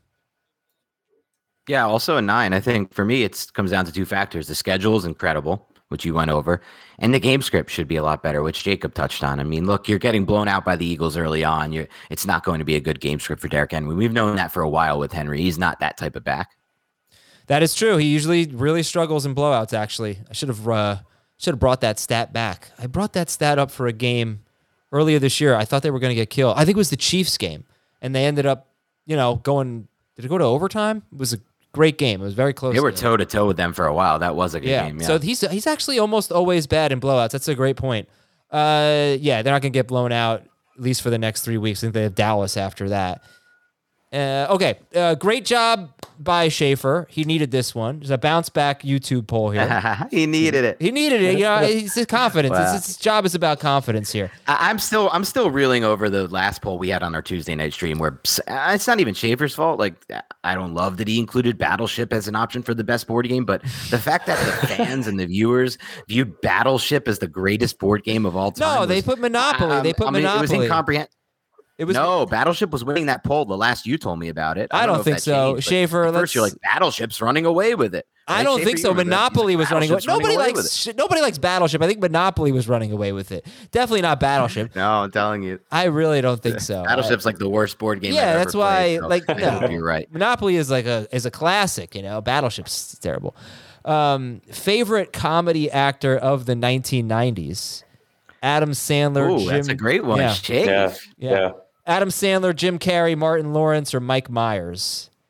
Yeah, also a nine. I think for me, it comes down to two factors. The schedule is incredible, which you went over, and the game script should be a lot better, which Jacob touched on. I mean, look, you're getting blown out by the Eagles early on. You're, it's not going to be a good game script for Derrick Henry. We've known that for a while with Henry. He's not that type of back. That is true. He usually really struggles in blowouts, actually. I should have uh, should have brought that stat back. I brought that stat up for a game earlier this year. I thought they were going to get killed. I think it was the Chiefs game, and they ended up, you know, going – did it go to overtime? It was a great game. It was very close. They were toe-to-toe with them for a while. That was a good yeah. game. Yeah. So he's he's actually almost always bad in blowouts. That's a great point. Uh, yeah, they're not going to get blown out, at least for the next three weeks. I think they have Dallas after that. Uh, okay, uh, great job by Schaefer. He needed this one. There's a bounce back YouTube poll here. He needed it. He needed it. You know, it's his confidence. Wow. It's, his job is about confidence here. I, I'm still, I'm still reeling over the last poll we had on our Tuesday night stream, where it's not even Schaefer's fault. Like, I don't love that he included Battleship as an option for the best board game, but the fact that the fans and the viewers viewed Battleship as the greatest board game of all time. No, was, they put Monopoly. Um, they put I mean, Monopoly. It was incomprehensible. It was no, Battleship was winning that poll the last you told me about it. I, I don't, don't know think if that so. changed, Schaefer, at let's... first you're like, Battleship's running away with it. I Right, don't Schaefer, think so. you remember that? Monopoly was running away. Battleship's Nobody running away likes with it. nobody likes Battleship. I think Monopoly was running away with it. Definitely not Battleship. No, I'm telling you. I really don't think so. Battleship's like the worst board game. Yeah, I've that's ever why. played, so Like, no, you're right. Monopoly is like a is a classic. You know, Battleship's terrible. Um, favorite comedy actor of the nineteen nineties: Adam Sandler. Ooh, Jim, that's a great one. Yeah. Yeah, Yeah. yeah. Adam Sandler, Jim Carrey, Martin Lawrence, or Mike Myers.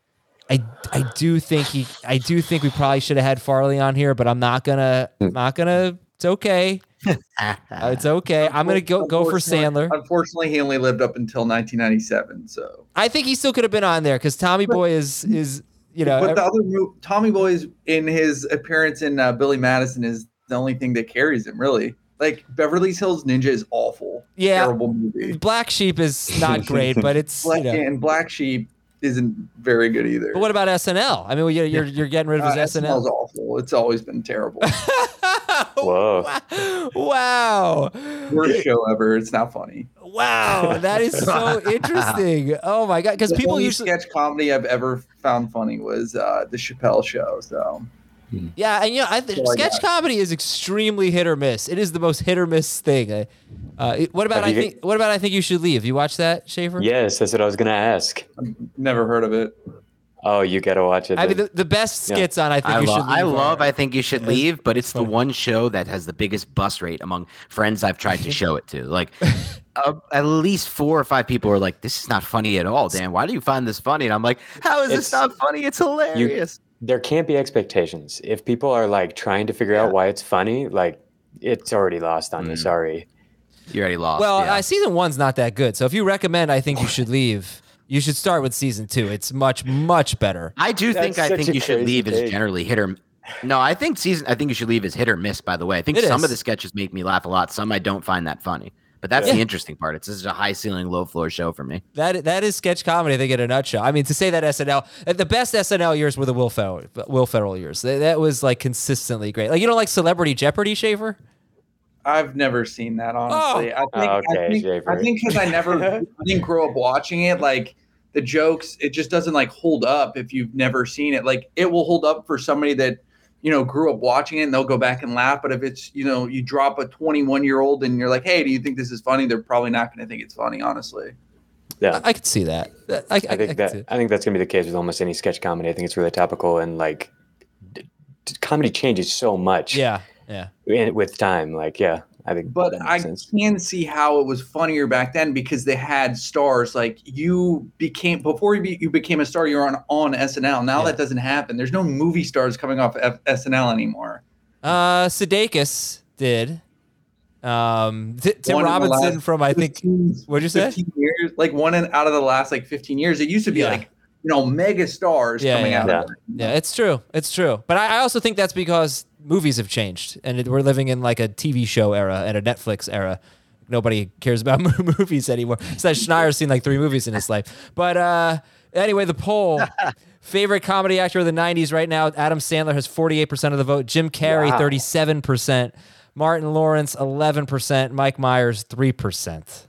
I I do think he I do think we probably should have had Farley on here, but I'm not gonna I'm not gonna. It's okay. Uh, it's okay. I'm gonna go go for Sandler. Unfortunately, he only lived up until nineteen ninety-seven. So I think he still could have been on there because Tommy Boy is is you know. But the other mo- Tommy Boy's in his appearance in uh, Billy Madison is the only thing that carries him, really. Like Beverly Hills Ninja is awful. Yeah, terrible movie. Black Sheep is not great, but it's Black, you know. and Black Sheep isn't very good either. But what about S N L? I mean, well, you're you're, you're getting rid of his uh, S N L. S N L's awful. It's always been terrible. Whoa! Wow! Worst show ever. It's not funny. Wow, that is so interesting. Oh my god! Because The people only usually sketch comedy I've ever found funny was uh, the Chappelle Show. So yeah, and you know, I th- That's all I sketch got. comedy is extremely hit or miss. It is the most hit or miss thing. Uh, uh, it- what about Have I you- think? What about I think you should leave? You watch that, Schaefer? Yes, that's what I was gonna ask. never heard of it. Oh, you gotta watch it. I mean, then. the, the best Yeah. skits on I think I, you lo- should leave. I love are- I think you should leave, but it's the one show that has the biggest bust rate among friends I've tried to show it to. Like, uh, at least four or five people are like, "This is not funny at all, Dan. Why do you find this funny?" And I'm like, "How is It's- this not funny? It's hilarious." There can't be expectations. If people are like trying to figure out why it's funny, like it's already lost on you. Sorry. You already lost. Well, yeah. uh, season one's not that good. So if you recommend, I think you should leave. You should start with season two. It's much much better. I do That's think I such think a you should crazy leave is take. generally hit or no. I think season. I think you should leave is hit or miss. By the way, I think It some is. of the sketches make me laugh a lot. Some I don't find that funny. But that's Yeah. the interesting part. It's just a high ceiling, low floor show for me. That that is sketch comedy. I think in a nutshell. I mean, to say that S N L, uh, the best S N L years were the Will Ferrell Will Ferrell years. That, that was like consistently great. Like you don't like Celebrity Jeopardy, Schaefer? I've never seen that, honestly. I think, Okay, I think, Schaefer. I think because I never I didn't grow up watching it, like the jokes, it just doesn't like hold up if you've never seen it. Like it will hold up for somebody that, you know, grew up watching it and they'll go back and laugh. But if it's, you know, you drop a twenty-one year old and you're like, hey, do you think this is funny? They're probably not going to think it's funny, honestly. Yeah. I, I could see that. I, I, I I think could see that it. I think that's gonna be the case with almost any sketch comedy. I think it's really topical and like d- d- comedy changes so much. Yeah, yeah. in- with time. Like, yeah, I think. But that makes I sense. can see how it was funnier back then because they had stars. Like you became before you, be, you became a star, you're on on S N L. Now Yeah. that doesn't happen. There's no movie stars coming off F- S N L anymore. Uh, Sudeikis did. Um, T- Tim One in the Robinson last from I think. fifteen What'd you say? fifteen years, like one in, out of the last like fifteen years. It used to be Yeah. like you know mega stars Yeah, coming yeah. out. Yeah. Of it. Yeah, it's true. It's true. But I, I also think that's because movies have changed, and it, we're living in like a T V show era and a Netflix era. Nobody cares about movies anymore. So Schneier's seen like three movies in his life. But uh, anyway, the poll. Favorite comedy actor of the nineties right now, Adam Sandler has forty-eight percent of the vote. Jim Carrey, Wow. thirty-seven percent. Martin Lawrence, eleven percent. Mike Myers, three percent.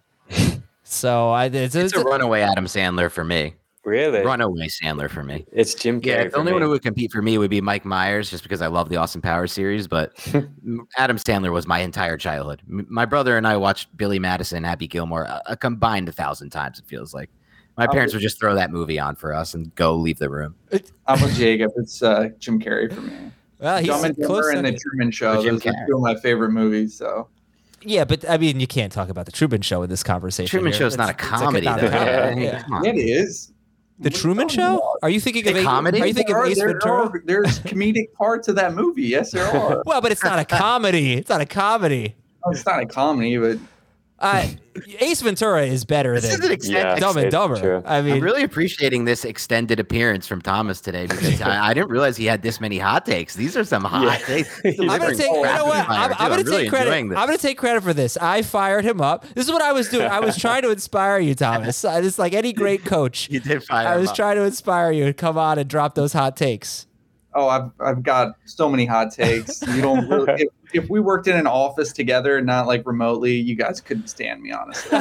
So I, it's, It's a runaway Adam Sandler for me. Really, Runaway Sandler for me. it's Jim Carrey. Yeah, the for only me. one who would compete for me would be Mike Myers, just because I love the Austin Powers series. But Adam Sandler was my entire childhood. M- My brother and I watched Billy Madison, Happy Gilmore, a, a combined a thousand times. It feels like my parents would just throw that movie on for us and go leave the room. I'm with Jacob. It's uh, Jim Carrey for me. well, he's Dumb and close. Dumber and to- the Truman Show. Or Jim Those are Carrey. two of my favorite movies. So Yeah, but I mean, you can't talk about the Truman Show in this conversation. Truman here. Show's not a It's- it's comedy, not though. a comedy. I mean, Yeah. come on. it is. The Truman Show? Are you thinking of A Ace- comedy? Are you thinking There of are- Ace there Ventura? are- there's comedic parts of that movie. Yes, there are. Well, but it's not a comedy. It's not a comedy. No, it's not a comedy, but Uh, Ace Ventura is better This is an than extent- Yeah. Dumb and it's Dumber. true. I mean, I'm really appreciating this extended appearance from Thomas today because I, I didn't realize he had this many hot takes. These are some hot Yeah. takes. I'm gonna take. You know what? I'm, I'm gonna really take credit. enjoying this. I'm gonna take credit for this. I fired him up. This is what I was doing. I was trying to inspire you, Thomas. I, it's like any great coach. You did fire I him was up. trying to inspire you to come on and drop those hot takes. oh, I've I've got so many hot takes. You don't. Really, if, if we worked in an office together, and not like remotely, you guys couldn't stand me, honestly.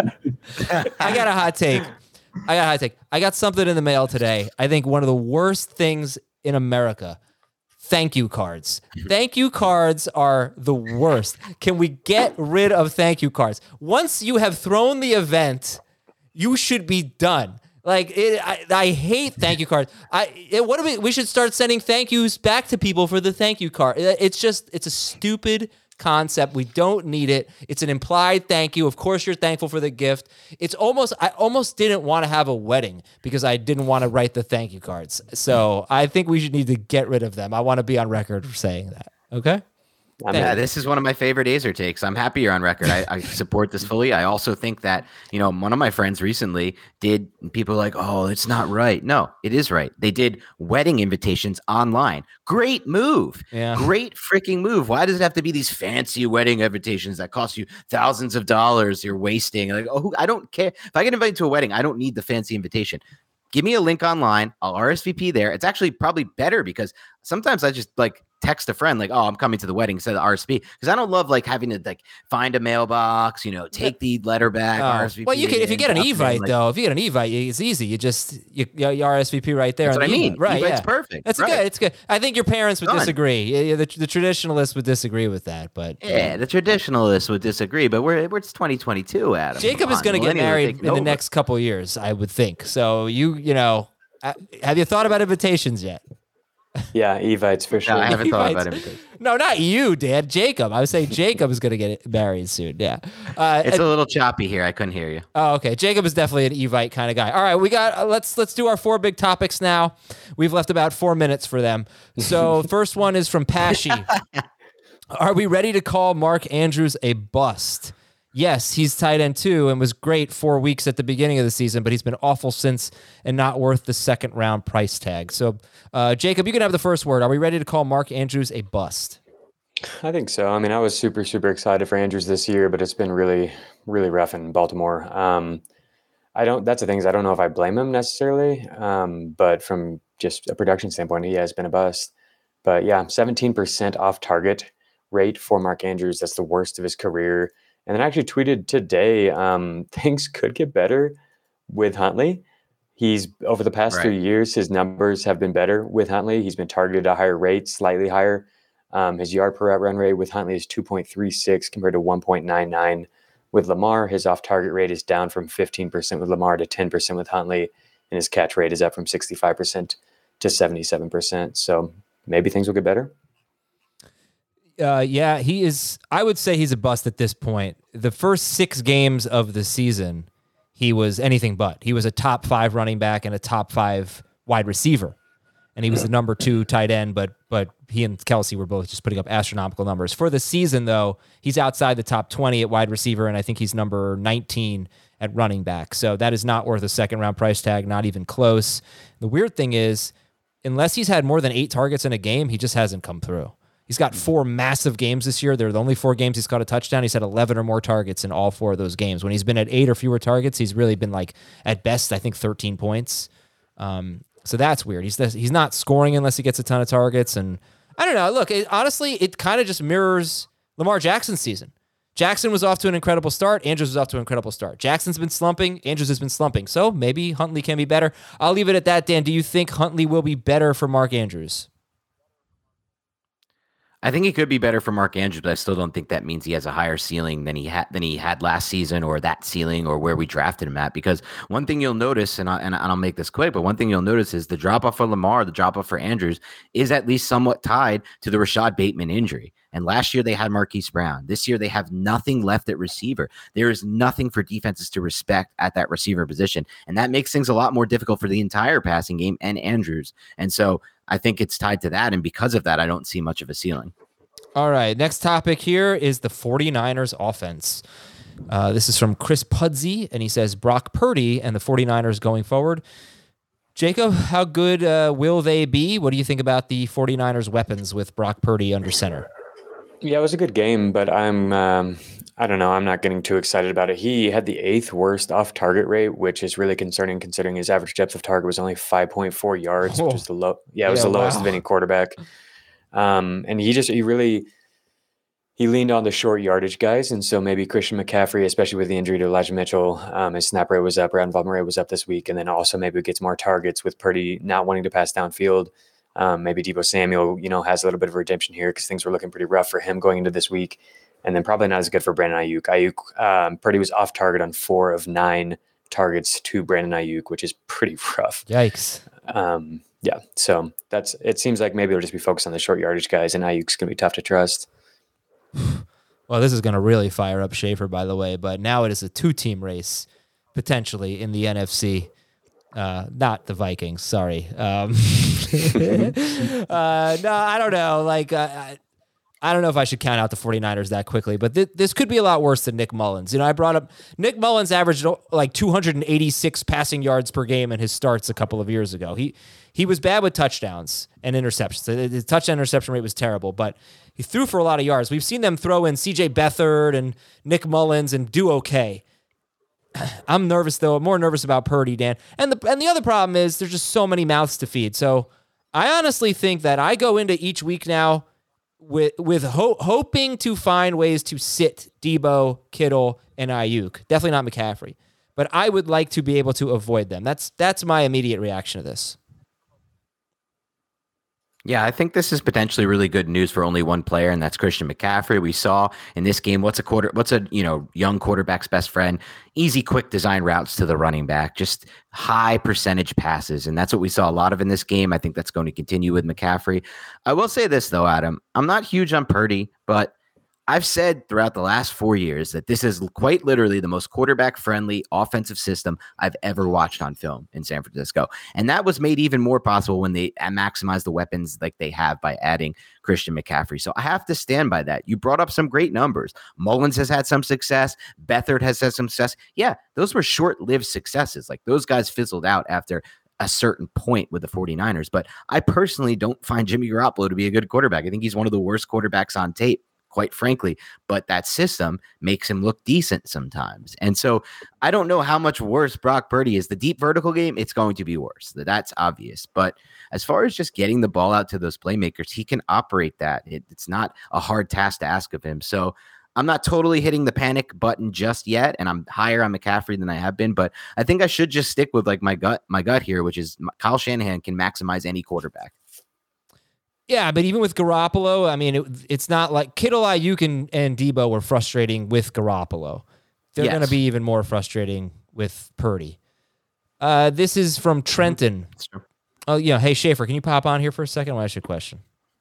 I got a hot take. I got a hot take. I got something in the mail today. I think one of the worst things in America. Thank you cards. Thank you cards are the worst. Can we get rid of thank you cards? Once you have thrown the event, you should be done. Like it, I, I hate thank you cards. I it, what do we? We should start sending thank yous back to people for the thank you card. It- It's just it's a stupid concept. We don't need it. It's an implied thank you. Of course, you're thankful for the gift. It's almost, I almost didn't want to have a wedding because I didn't want to write the thank you cards. So I think we should need to get rid of them. I want to be on record for saying that. Okay. I mean, yeah, this is one of my favorite Azer takes. I'm happy you're on record. I, I support this fully. I also think that, you know, one of my friends recently did, people like, oh, it's not right. No, it is right. They did wedding invitations online. Great move. Yeah. Great freaking move. Why does it have to be these fancy wedding invitations that cost you thousands of dollars you're wasting? Like, oh, I don't care. If I get invited to a wedding, I don't need the fancy invitation. Give me a link online. I'll R S V P there. It's actually probably better because sometimes I just like text a friend like, oh, I'm coming to the wedding instead of R S V P because I don't love like having to like find a mailbox, you know, take the letter back. Oh. R S V P well, you can if you get an Evite like, though. If you get an Evite, it's easy. You just you, you R S V P right there. That's on what the I mean. Evite. Right? Evite's Yeah, perfect. That's right. good. It's good. I think your parents would Done. disagree. Yeah, yeah, the, the traditionalists would disagree with that, but Yeah, the traditionalists would disagree, but we're, we're it's twenty twenty-two, Adam. Jacob Come is on. going to get Millennials are married taking in the over. next couple of years, I would think. So you you know, uh, have you thought about invitations yet? Yeah, Evites for sure. No, I haven't thought Evites. about it. No, not you, Dad. Jacob. I was saying Jacob is going to get married soon. Yeah. Uh, It's and- a little choppy here. I couldn't hear you. Oh, okay. Jacob is definitely an Evite kind of guy. All right, we got. Uh, let's let's do our four big topics now. We've left about four minutes for them. So first one is from Pashy. Are we ready to call Mark Andrews a bust? Yes, he's tight end too and was great four weeks at the beginning of the season, but he's been awful since and not worth the second round price tag. So, uh, Jacob, you can have the first word. Are we ready to call Mark Andrews a bust? I think so. I mean, I was super, super excited for Andrews this year, but it's been really, really rough in Baltimore. Um, I don't, that's the thing is I don't know if I blame him necessarily. Um, but from just a production standpoint, he has been a bust. But yeah, seventeen percent off target rate for Mark Andrews. That's the worst of his career. And then I actually tweeted today, um, things could get better with Huntley. He's over the past Right. three years, his numbers have been better with Huntley. He's been targeted at a higher rate, slightly higher. Um, his yard per route run rate with Huntley is two point three six compared to one point nine nine with Lamar. His off target rate is down from fifteen percent with Lamar to ten percent with Huntley. And his catch rate is up from sixty-five percent to seventy-seven percent. So maybe things will get better. Uh, yeah, he is. I would say he's a bust at this point. The first six games of the season, he was anything but. He was a top five running back and a top five wide receiver, and he was the number two tight end. But but he and Kelsey were both just putting up astronomical numbers for the season. Though he's outside the top twenty at wide receiver, and I think he's number nineteen at running back. So that is not worth a second round price tag, not even close. The weird thing is, unless he's had more than eight targets in a game, he just hasn't come through. He's got four massive games this year. They're the only four games he's caught a touchdown. He's had eleven or more targets in all four of those games. When he's been at eight or fewer targets, he's really been like, at best, I think thirteen points. Um, so that's weird. He's he's not scoring unless he gets a ton of targets. And I don't know. Look, it, honestly, it kind of just mirrors Lamar Jackson's season. Jackson was off to an incredible start. Andrews was off to an incredible start. Jackson's been slumping. Andrews has been slumping. So maybe Huntley can be better. I'll leave it at that, Dan. Do you think Huntley will be better for Mark Andrews? I think he could be better for Mark Andrews, but I still don't think that means he has a higher ceiling than he had than he had last season, or that ceiling, or where we drafted him at. Because one thing you'll notice, and, I, and I'll make this quick, but one thing you'll notice is the drop off for Lamar, the drop off for Andrews, is at least somewhat tied to the Rashad Bateman injury. And last year they had Marquise Brown. This year they have nothing left at receiver. There is nothing for defenses to respect at that receiver position, and that makes things a lot more difficult for the entire passing game and Andrews. And so I think it's tied to that, and because of that, I don't see much of a ceiling. All right, next topic here is the 49ers offense. Uh, this is from Chris Pudsey, and he says, Brock Purdy and the 49ers going forward. Jacob, how good uh, will they be? What do you think about the 49ers weapons with Brock Purdy under center? Yeah, it was a good game, but I'm, um, I don't know, I'm not getting too excited about it. He had the eighth worst off target rate, which is really concerning considering his average depth of target was only five point four yards, Oh. which is the low. Yeah, it was Yeah, the lowest wow. of any quarterback. Um, and he just, he really, he leaned on the short yardage guys. And so maybe Christian McCaffrey, especially with the injury to Elijah Mitchell, um, his snap rate was up, Brandon Von Murray was up this week. And then also maybe gets more targets with Purdy not wanting to pass downfield. Um, maybe Deebo Samuel, you know, has a little bit of redemption here because things were looking pretty rough for him going into this week. And then probably not as good for Brandon Ayuk. Ayuk, um, Purdy was off target on four of nine targets to Brandon Ayuk, which is pretty rough. Yikes. Um, yeah, so that's, it seems like maybe it'll just be focused on the short yardage guys, and Ayuk's going to be tough to trust. Well, this is going to really fire up Schaefer, by the way, but now it is a two-team race, potentially, in the N F C. Uh, not the Vikings, sorry. Um, uh, no, I don't know. Like, uh, I, I don't know if I should count out the 49ers that quickly, but th- this could be a lot worse than Nick Mullins. You know, I brought up Nick Mullins averaged like two hundred eighty-six passing yards per game in his starts a couple of years ago. He he was bad with touchdowns and interceptions. The touchdown interception rate was terrible, but he threw for a lot of yards. We've seen them throw in C J Beathard and Nick Mullins and do okay. I'm nervous, though. I'm more nervous about Purdy, Dan. And the and the other problem is there's just so many mouths to feed. So I honestly think that I go into each week now with with ho- hoping to find ways to sit Debo, Kittle, and Ayuk. Definitely not McCaffrey. But I would like to be able to avoid them. That's that's my immediate reaction to this. Yeah, I think this is potentially really good news for only one player, and that's Christian McCaffrey. We saw in this game what's a quarter, what's a you know young quarterback's best friend? Easy, quick design routes to the running back, just high percentage passes, and that's what we saw a lot of in this game. I think that's going to continue with McCaffrey. I will say this though, Adam, I'm not huge on Purdy, but I've said throughout the last four years that this is quite literally the most quarterback-friendly offensive system I've ever watched on film in San Francisco. And that was made even more possible when they maximize the weapons like they have by adding Christian McCaffrey. So I have to stand by that. You brought up some great numbers. Mullins has had some success. Beathard has had some success. Yeah, those were short-lived successes. Like those guys fizzled out after a certain point with the 49ers. But I personally don't find Jimmy Garoppolo to be a good quarterback. I think he's one of the worst quarterbacks on tape, quite frankly, but that system makes him look decent sometimes. And so I don't know how much worse Brock Purdy is. The deep vertical game, it's going to be worse. That's obvious. But as far as just getting the ball out to those playmakers, he can operate that. It, it's not a hard task to ask of him. So I'm not totally hitting the panic button just yet, and I'm higher on McCaffrey than I have been, but I think I should just stick with like my gut, my gut here, which is Kyle Shanahan can maximize any quarterback. Yeah, but even with Garoppolo, I mean, it, it's not like Kittle, Ayuk, and, and Debo were frustrating with Garoppolo. They're Yes. going to be even more frustrating with Purdy. Uh, this is from Trenton. That's true. Oh, yeah. Hey, Schaefer, can you pop on here for a second? I'll ask you a question.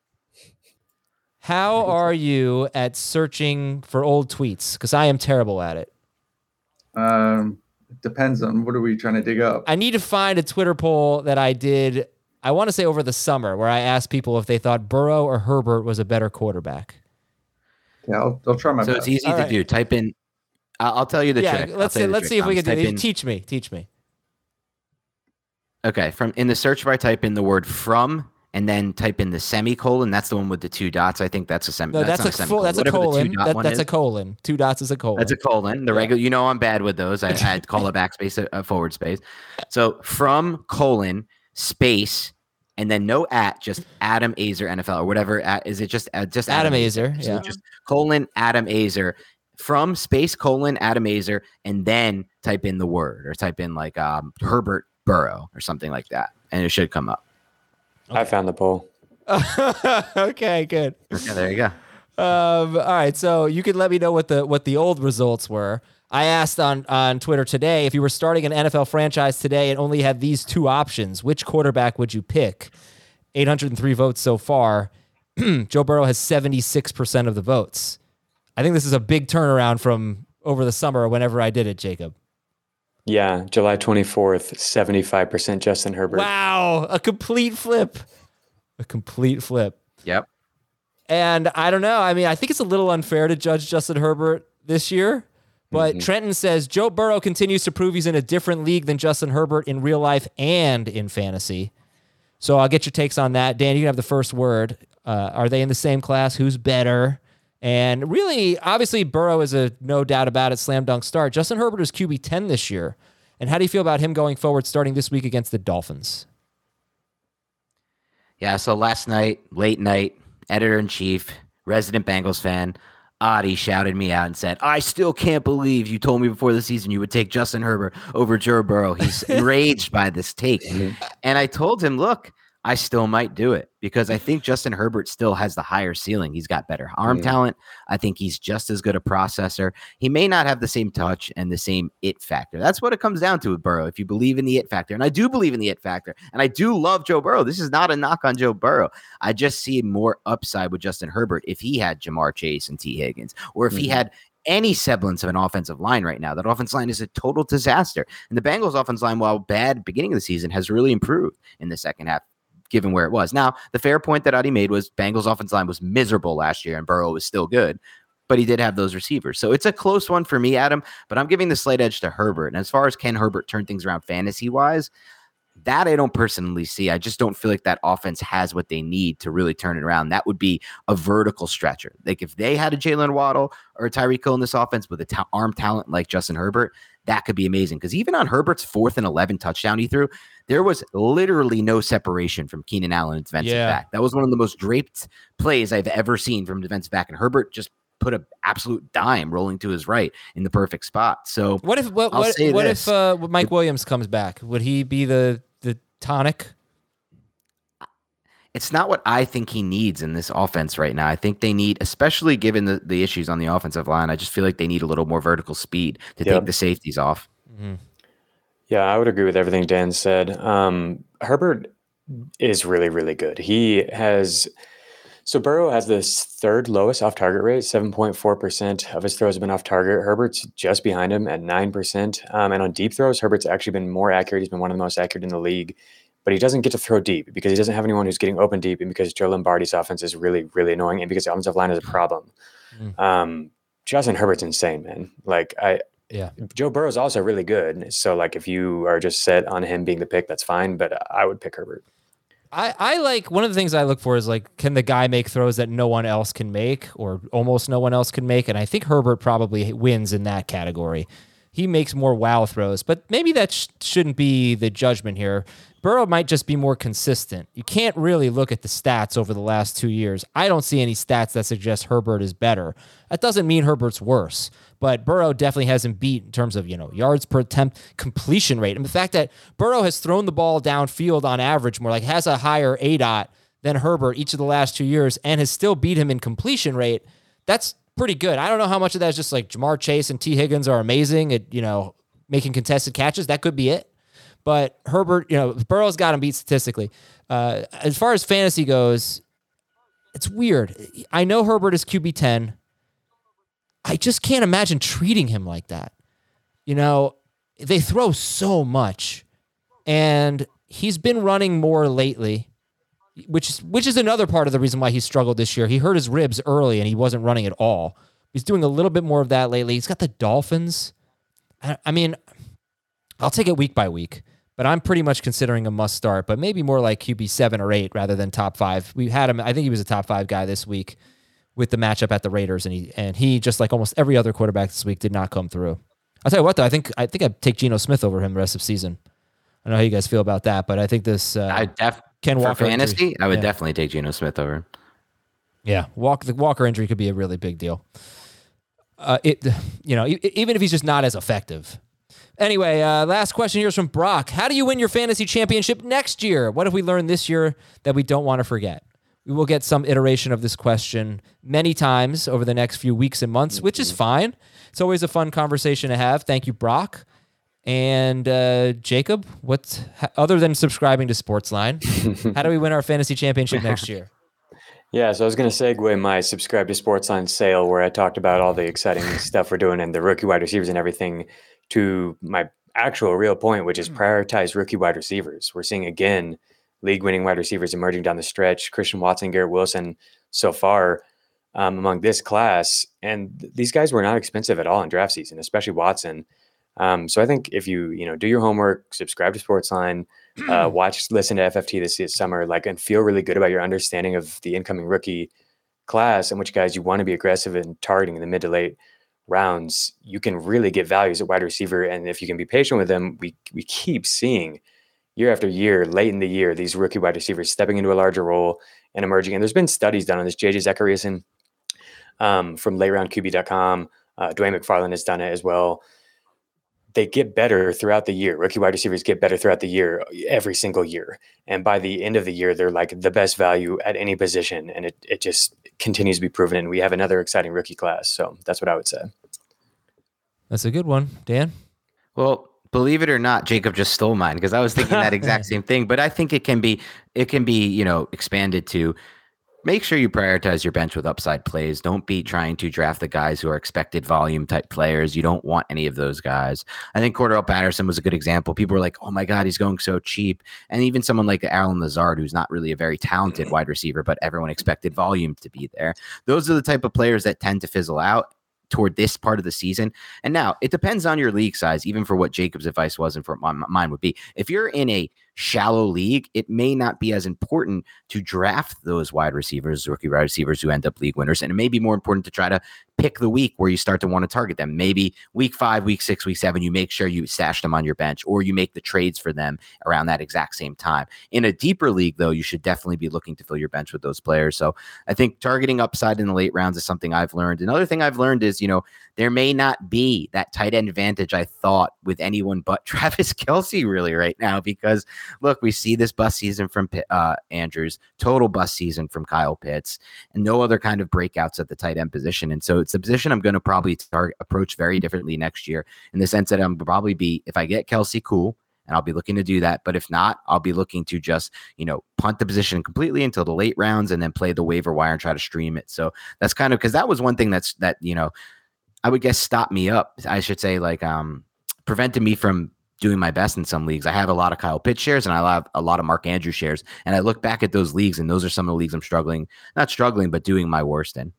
How are you at searching for old tweets? Because I am terrible at it. Um, it depends on what are we trying to dig up. I need to find a Twitter poll that I did, I want to say over the summer, where I asked people if they thought Burrow or Herbert was a better quarterback. Yeah, I'll, I'll try my So best. it's easy All to right. do. Type in. I'll, I'll tell you the yeah, trick. I'll let's tell see, you the let's trick, see if we Thomas. can do Type it. in- Teach me, teach me. Okay, from in the search bar, type in the word "from" and then type in the semicolon. That's the one with the two dots. I think that's a sem. No, that's, not a, full, semicolon. that's a Whatever the colon. two-dot That, one that's is. a colon. Two dots is a colon. That's a colon. The Yeah. regular, you know, I'm bad with those. I had call a backspace, a, a forward space. So from colon space and then no at, just Adam Azer N F L or whatever. At, is it just uh, just Adam Azer, So yeah. just colon Adam Azer from space colon Adam Azer and then type in the word or type in like um, Herbert Burrow or something like that, and it should come up. I found the poll. Okay, good. Okay, there you go. Um, all right, so you can let me know what the what the old results were. I asked on, on Twitter today, if you were starting an N F L franchise today and only had these two options, which quarterback would you pick? eight hundred three votes so far. Joe Burrow has seventy-six percent of the votes. I think this is a big turnaround from over the summer whenever I did it, Jacob. Yeah, July twenty-fourth, seventy-five percent Justin Herbert. Wow, a complete flip. A complete flip. Yep. And I don't know. I mean, I think it's a little unfair to judge Justin Herbert this year. But Mm-hmm. Trenton says Joe Burrow continues to prove he's in a different league than Justin Herbert in real life and in fantasy. So I'll get your takes on that. Dan, you can have the first word. Uh, are they in the same class? Who's better? And really, obviously, Burrow is a no doubt about it slam dunk start. Justin Herbert is Q B ten this year. And how do you feel about him going forward starting this week against the Dolphins? Yeah, so last night, late night, editor-in-chief, resident Bengals fan, Adi shouted me out and said, I still can't believe you told me before the season you would take Justin Herbert over Joe Burrow. He's enraged by this take. And I told him, look, I still might do it because I think Justin Herbert still has the higher ceiling. He's got better arm Mm. talent. I think he's just as good a processor. He may not have the same touch and the same it factor. That's what it comes down to with Burrow. If you believe in the it factor, and I do believe in the it factor, and I do love Joe Burrow. This is not a knock on Joe Burrow. I just see more upside with Justin Herbert if he had Jamar Chase and T. Higgins, or if he Mhm. had any semblance of an offensive line right now. That offensive line is a total disaster. And the Bengals offensive line, while bad beginning of the season, has really improved in the second half, given where it was. Now, the fair point that Adi made was Bengals offensive line was miserable last year and Burrow was still good, but he did have those receivers. So it's a close one for me, Adam, but I'm giving the slight edge to Herbert. And as far as can Herbert turn things around fantasy-wise, that I don't personally see. I just don't feel like that offense has what they need to really turn it around. That would be a vertical stretcher. Like if they had a Jalen Waddle or a Tyreek Hill in this offense with a ta- arm talent like Justin Herbert, that could be amazing. Because even on Herbert's fourth and eleven touchdown he threw, there was literally no separation from Keenan Allen and defensive Yeah. back. That was one of the most draped plays I've ever seen from defensive back. And Herbert just put an absolute dime rolling to his right in the perfect spot. So What if what I'll what, say what this. if uh, Mike Williams comes back? Would he be the the tonic? it's not what I think he needs in this offense right now. I think they need, especially given the, the issues on the offensive line, I just feel like they need a little more vertical speed to Yep. take the safeties off. Mm-hmm. Yeah, I would agree with everything Dan said. Um, Herbert is really, really good. He has so Burrow has this third lowest off target rate, seven point four percent of his throws have been off target. Herbert's just behind him at nine percent. Um, and on deep throws, Herbert's actually been more accurate. He's been one of the most accurate in the league, but he doesn't get to throw deep because he doesn't have anyone who's getting open deep, and because Joe Lombardi's offense is really, really annoying, and because the offensive line is a problem. Mm. Um, Justin Herbert's insane, man. Like I, Yeah. Joe Burrow's also really good. So like if you are just set on him being the pick, that's fine. But I would pick Herbert. I, I like one of the things I look for is like, can the guy make throws that no one else can make or almost no one else can make? And I think Herbert probably wins in that category. He makes more wow throws, but maybe that sh- shouldn't be the judgment here. Burrow might just be more consistent. You can't really look at the stats over the last two years. I don't see any stats that suggest Herbert is better. That doesn't mean Herbert's worse, but Burrow definitely hasn't beat in terms of, you know, yards per attempt, completion rate. And the fact that Burrow has thrown the ball downfield on average more, like has a higher A D O T than Herbert each of the last two years and has still beat him in completion rate, that's pretty good. I don't know how much of that is just like Jamar Chase and T. Higgins are amazing at, you know, making contested catches. That could be it. But Herbert, you know, Burrow's got him beat statistically. Uh, as far as fantasy goes, it's weird. I know Herbert is Q B ten. I just can't imagine treating him like that. You know, they throw so much, and he's been running more lately, which is, which is another part of the reason why he struggled this year. He hurt his ribs early, and he wasn't running at all. He's doing a little bit more of that lately. He's got the Dolphins. I, I mean, I'll take it week by week, but I'm pretty much considering a must start, but maybe more like Q B seven or eight rather than top five. We had him, I think he was a top five guy this week with the matchup at the Raiders, and he and he just like almost every other quarterback this week did not come through. I'll tell you what though, I think I think I'd take Geno Smith over him the rest of the season. I don't know how you guys feel about that, but I think this uh, I def Ken for Walker fantasy, injury- I would yeah. definitely take Geno Smith over. Yeah, Walk, the Walker injury could be a really big deal. Uh, it, you know, e- even if he's just not as effective. Anyway, uh, last question here is from Brock. How do you win your fantasy championship next year? What have we learned this year that we don't want to forget? We will get some iteration of this question many times over the next few weeks and months, which is fine. It's always a fun conversation to have. Thank you, Brock. And uh, Jacob, what's other than subscribing to Sportsline, how do we win our fantasy championship next year? Yeah, so I was going to segue my subscribe to Sportsline sale where I talked about all the exciting stuff we're doing and the rookie wide receivers and everything to my actual real point, which is prioritize rookie wide receivers. We're seeing, again, league-winning wide receivers emerging down the stretch. Christian Watson, Garrett Wilson so far um, among this class. And th- these guys were not expensive at all in draft season, especially Watson. Um, so I think if you, you know, do your homework, subscribe to Sportsline, uh, watch, listen to F F T this summer, like, and feel really good about your understanding of the incoming rookie class and which guys you want to be aggressive in targeting in the mid to late rounds, you can really get values at wide receiver. And if you can be patient with them, we we keep seeing year after year, late in the year, these rookie wide receivers stepping into a larger role and emerging. And there's been studies done on this. J J Zachariason um, from late round Q B dot com, uh, Dwayne McFarland has done it as well. they get better throughout the year. Rookie wide receivers get better throughout the year, every single year. And by the end of the year, they're like the best value at any position. And it, it just continues to be proven. And we have another exciting rookie class. So that's what I would say. That's a good one. Dan? Well, believe it or not, Jacob just stole mine because I was thinking that exact same thing. But I think it can be, it can be, you know, expanded to make sure you prioritize your bench with upside plays. Don't be trying to draft the guys who are expected volume type players. You don't want any of those guys. I think Cordell Patterson was a good example. People were like, oh my God, he's going so cheap. And even someone like Alan Lazard, who's not really a very talented wide receiver, but everyone expected volume to be there. Those are the type of players that tend to fizzle out toward this part of the season. And now it depends on your league size, even for what Jacob's advice was and for what mine would be. If you're in a shallow league, it may not be as important to draft those wide receivers, rookie wide receivers who end up league winners. And it may be more important to try to pick the week where you start to want to target them. Maybe week five, week six, week seven, you make sure you stash them on your bench, or you make the trades for them around that exact same time. In a deeper league, though, you should definitely be looking to fill your bench with those players. So I think targeting upside in the late rounds is something I've learned. Another thing I've learned is, you know, there may not be that tight end advantage I thought with anyone but Travis Kelce really right now, because look, we see this bust season from uh, Andrews, total bust season from Kyle Pitts, and no other kind of breakouts at the tight end position. And so it's a position I'm going to probably target, approach very differently next year, in the sense that I'm probably be, if I get Kelce, cool, and I'll be looking to do that. But if not, I'll be looking to just, you know, punt the position completely until the late rounds and then play the waiver wire and try to stream it. So that's kind of, because that was one thing that's, that, you know, I would guess stopped me up. I should say, like, um, prevented me from doing my best in some leagues. I have a lot of Kyle Pitts shares and I have a lot of Mark Andrews shares. And I look back at those leagues, and those are some of the leagues I'm struggling, not struggling, but doing my worst in.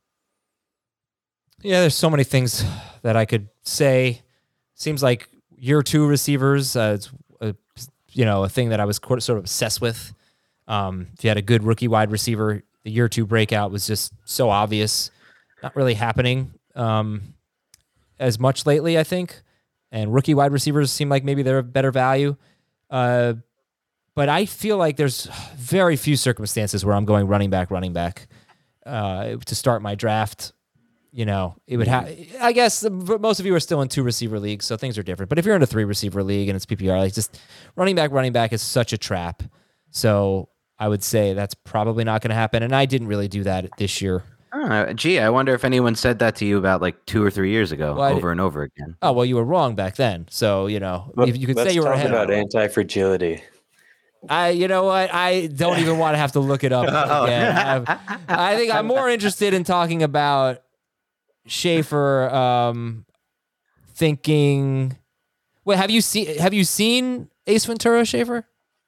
Yeah, there's so many things that I could say. Seems like year two receivers, uh, it's a, you know, a thing that I was sort of obsessed with. Um, if you had a good rookie wide receiver, the year two breakout was just so obvious. Not really happening um, as much lately, I think. And rookie wide receivers seem like maybe they're a better value. Uh, but I feel like there's very few circumstances where I'm going running back, running back uh, to start my draft. You know, it would have, I guess most of you are still in two receiver leagues, so things are different. But if you're in a three receiver league and it's P P R, like, just running back, running back is such a trap. So I would say that's probably not going to happen. And I didn't really do that this year. Oh, gee, I wonder if anyone said that to you about like two or three years ago, well, over and over again. Oh, well, you were wrong back then. So, you know, But if you could let's say you were talk ahead. about anti-fragility. I, you know what? I don't even want to have to look it up again. I, I think I'm more interested in talking about Schaefer um, thinking. Wait, have you seen have you seen Ace Ventura, Schaefer?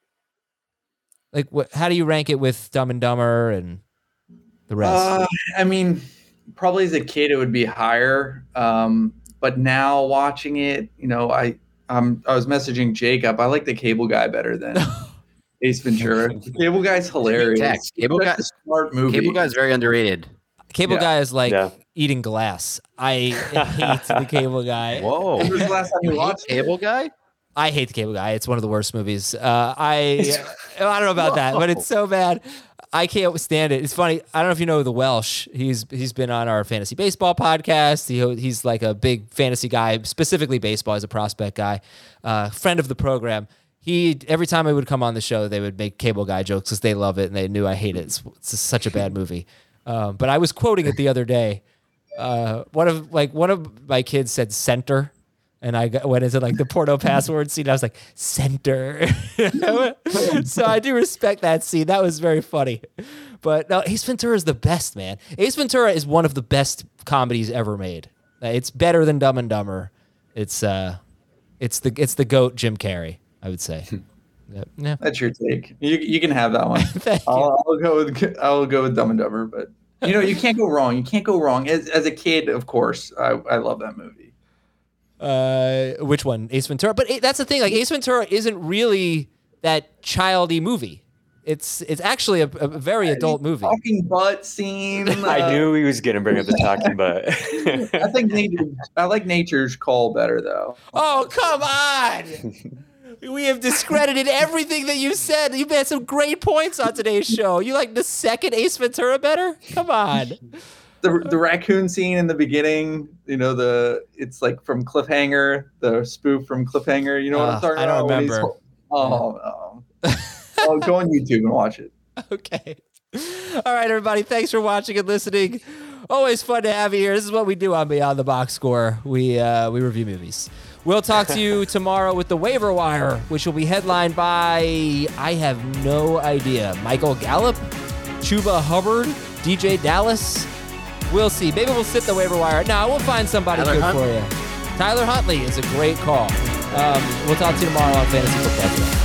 Like, what? How do you rank it with Dumb and Dumber and the rest? Uh, I mean, probably as a kid it would be higher, um, but now watching it, you know, I um I was messaging Jacob. I like the Cable Guy better than Ace Ventura. The Cable Guy's hilarious. Cable Guy, a smart movie. Cable Guy's very underrated. Cable Yeah. Guy is like Yeah. eating glass. I hate the Cable Guy. Whoa. When was the last time you You hate watched it? Cable Guy? I hate the Cable Guy. It's one of the worst movies. Uh, I I don't know about that, but it's so bad. I can't stand it. It's funny. I don't know if you know the Welsh. He's he's been on our fantasy baseball podcast. He he's like a big fantasy guy, specifically baseball. He's a prospect guy, uh, friend of the program. He every time I would come on the show, they would make Cable Guy jokes because they love it and they knew I hate it. It's, it's just such a bad movie. Um, but I was quoting it the other day. Uh, one of like one of my kids said center. And I got, went into like the Porno password scene. I was like, center. So I do respect that scene. That was very funny. But no, Ace Ventura is the best, man. Ace Ventura is one of the best comedies ever made. Uh, It's better than Dumb and Dumber. It's uh, it's the it's the GOAT Jim Carrey, I would say. Yeah. Yeah. That's your take. You you can have that one. Thank you. I'll, I'll go with I'll go with Dumb and Dumber, but you know you can't go wrong. You can't go wrong. As as a kid, of course, I, I love that movie. Uh, which one? Ace Ventura. But it, that's the thing. Like, Ace Ventura isn't really that childy movie. It's it's actually a, a very adult movie. Talking butt scene. I uh, knew he was going to bring up the talking butt. I think nature, I like Nature's Call better though. Oh, come on. We have discredited everything that you said. You've had some great points on today's show. You like the second Ace Ventura better? Come on. the the raccoon scene in the beginning. You know, the it's like from Cliffhanger, the spoof from Cliffhanger. You know what Uh, I'm talking I don't about? When he's- remember. Oh, no. Oh, go on YouTube and watch it. Okay. All right, everybody. Thanks for watching and listening. Always fun to have you here. This is what we do on Beyond the Box Score. We uh, we review movies. We'll talk to you tomorrow with the Waiver Wire, which will be headlined by, I have no idea, Michael Gallup, Chuba Hubbard, D J Dallas. We'll see. Maybe we'll sit the Waiver Wire. No, we'll find somebody Tyler good Huntley. for you. Tyler Huntley is a great call. Um, we'll talk to you tomorrow on Fantasy Football Today.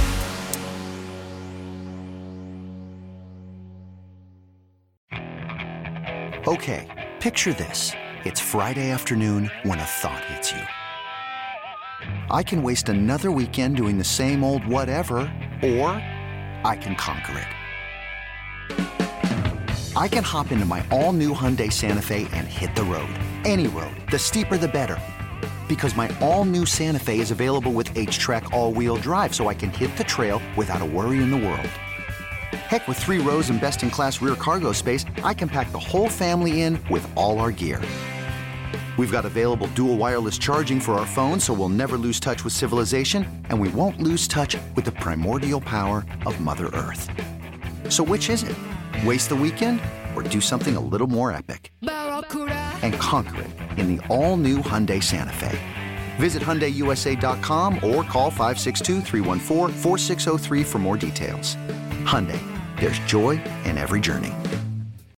Okay, picture this. It's Friday afternoon when a thought hits you. I can waste another weekend doing the same old whatever, or I can conquer it. I can hop into my all-new Hyundai Santa Fe and hit the road. Any road. The steeper, the better. Because my all-new Santa Fe is available with H-Track all-wheel drive, so I can hit the trail without a worry in the world. Heck, with three rows and best-in-class rear cargo space, I can pack the whole family in with all our gear. We've got available dual wireless charging for our phones, so we'll never lose touch with civilization, and we won't lose touch with the primordial power of Mother Earth. So which is it? Waste the weekend or do something a little more epic? And conquer it in the all-new Hyundai Santa Fe. Visit Hyundai U S A dot com or call five six two, three one four, four six zero three for more details. Hyundai, there's joy in every journey.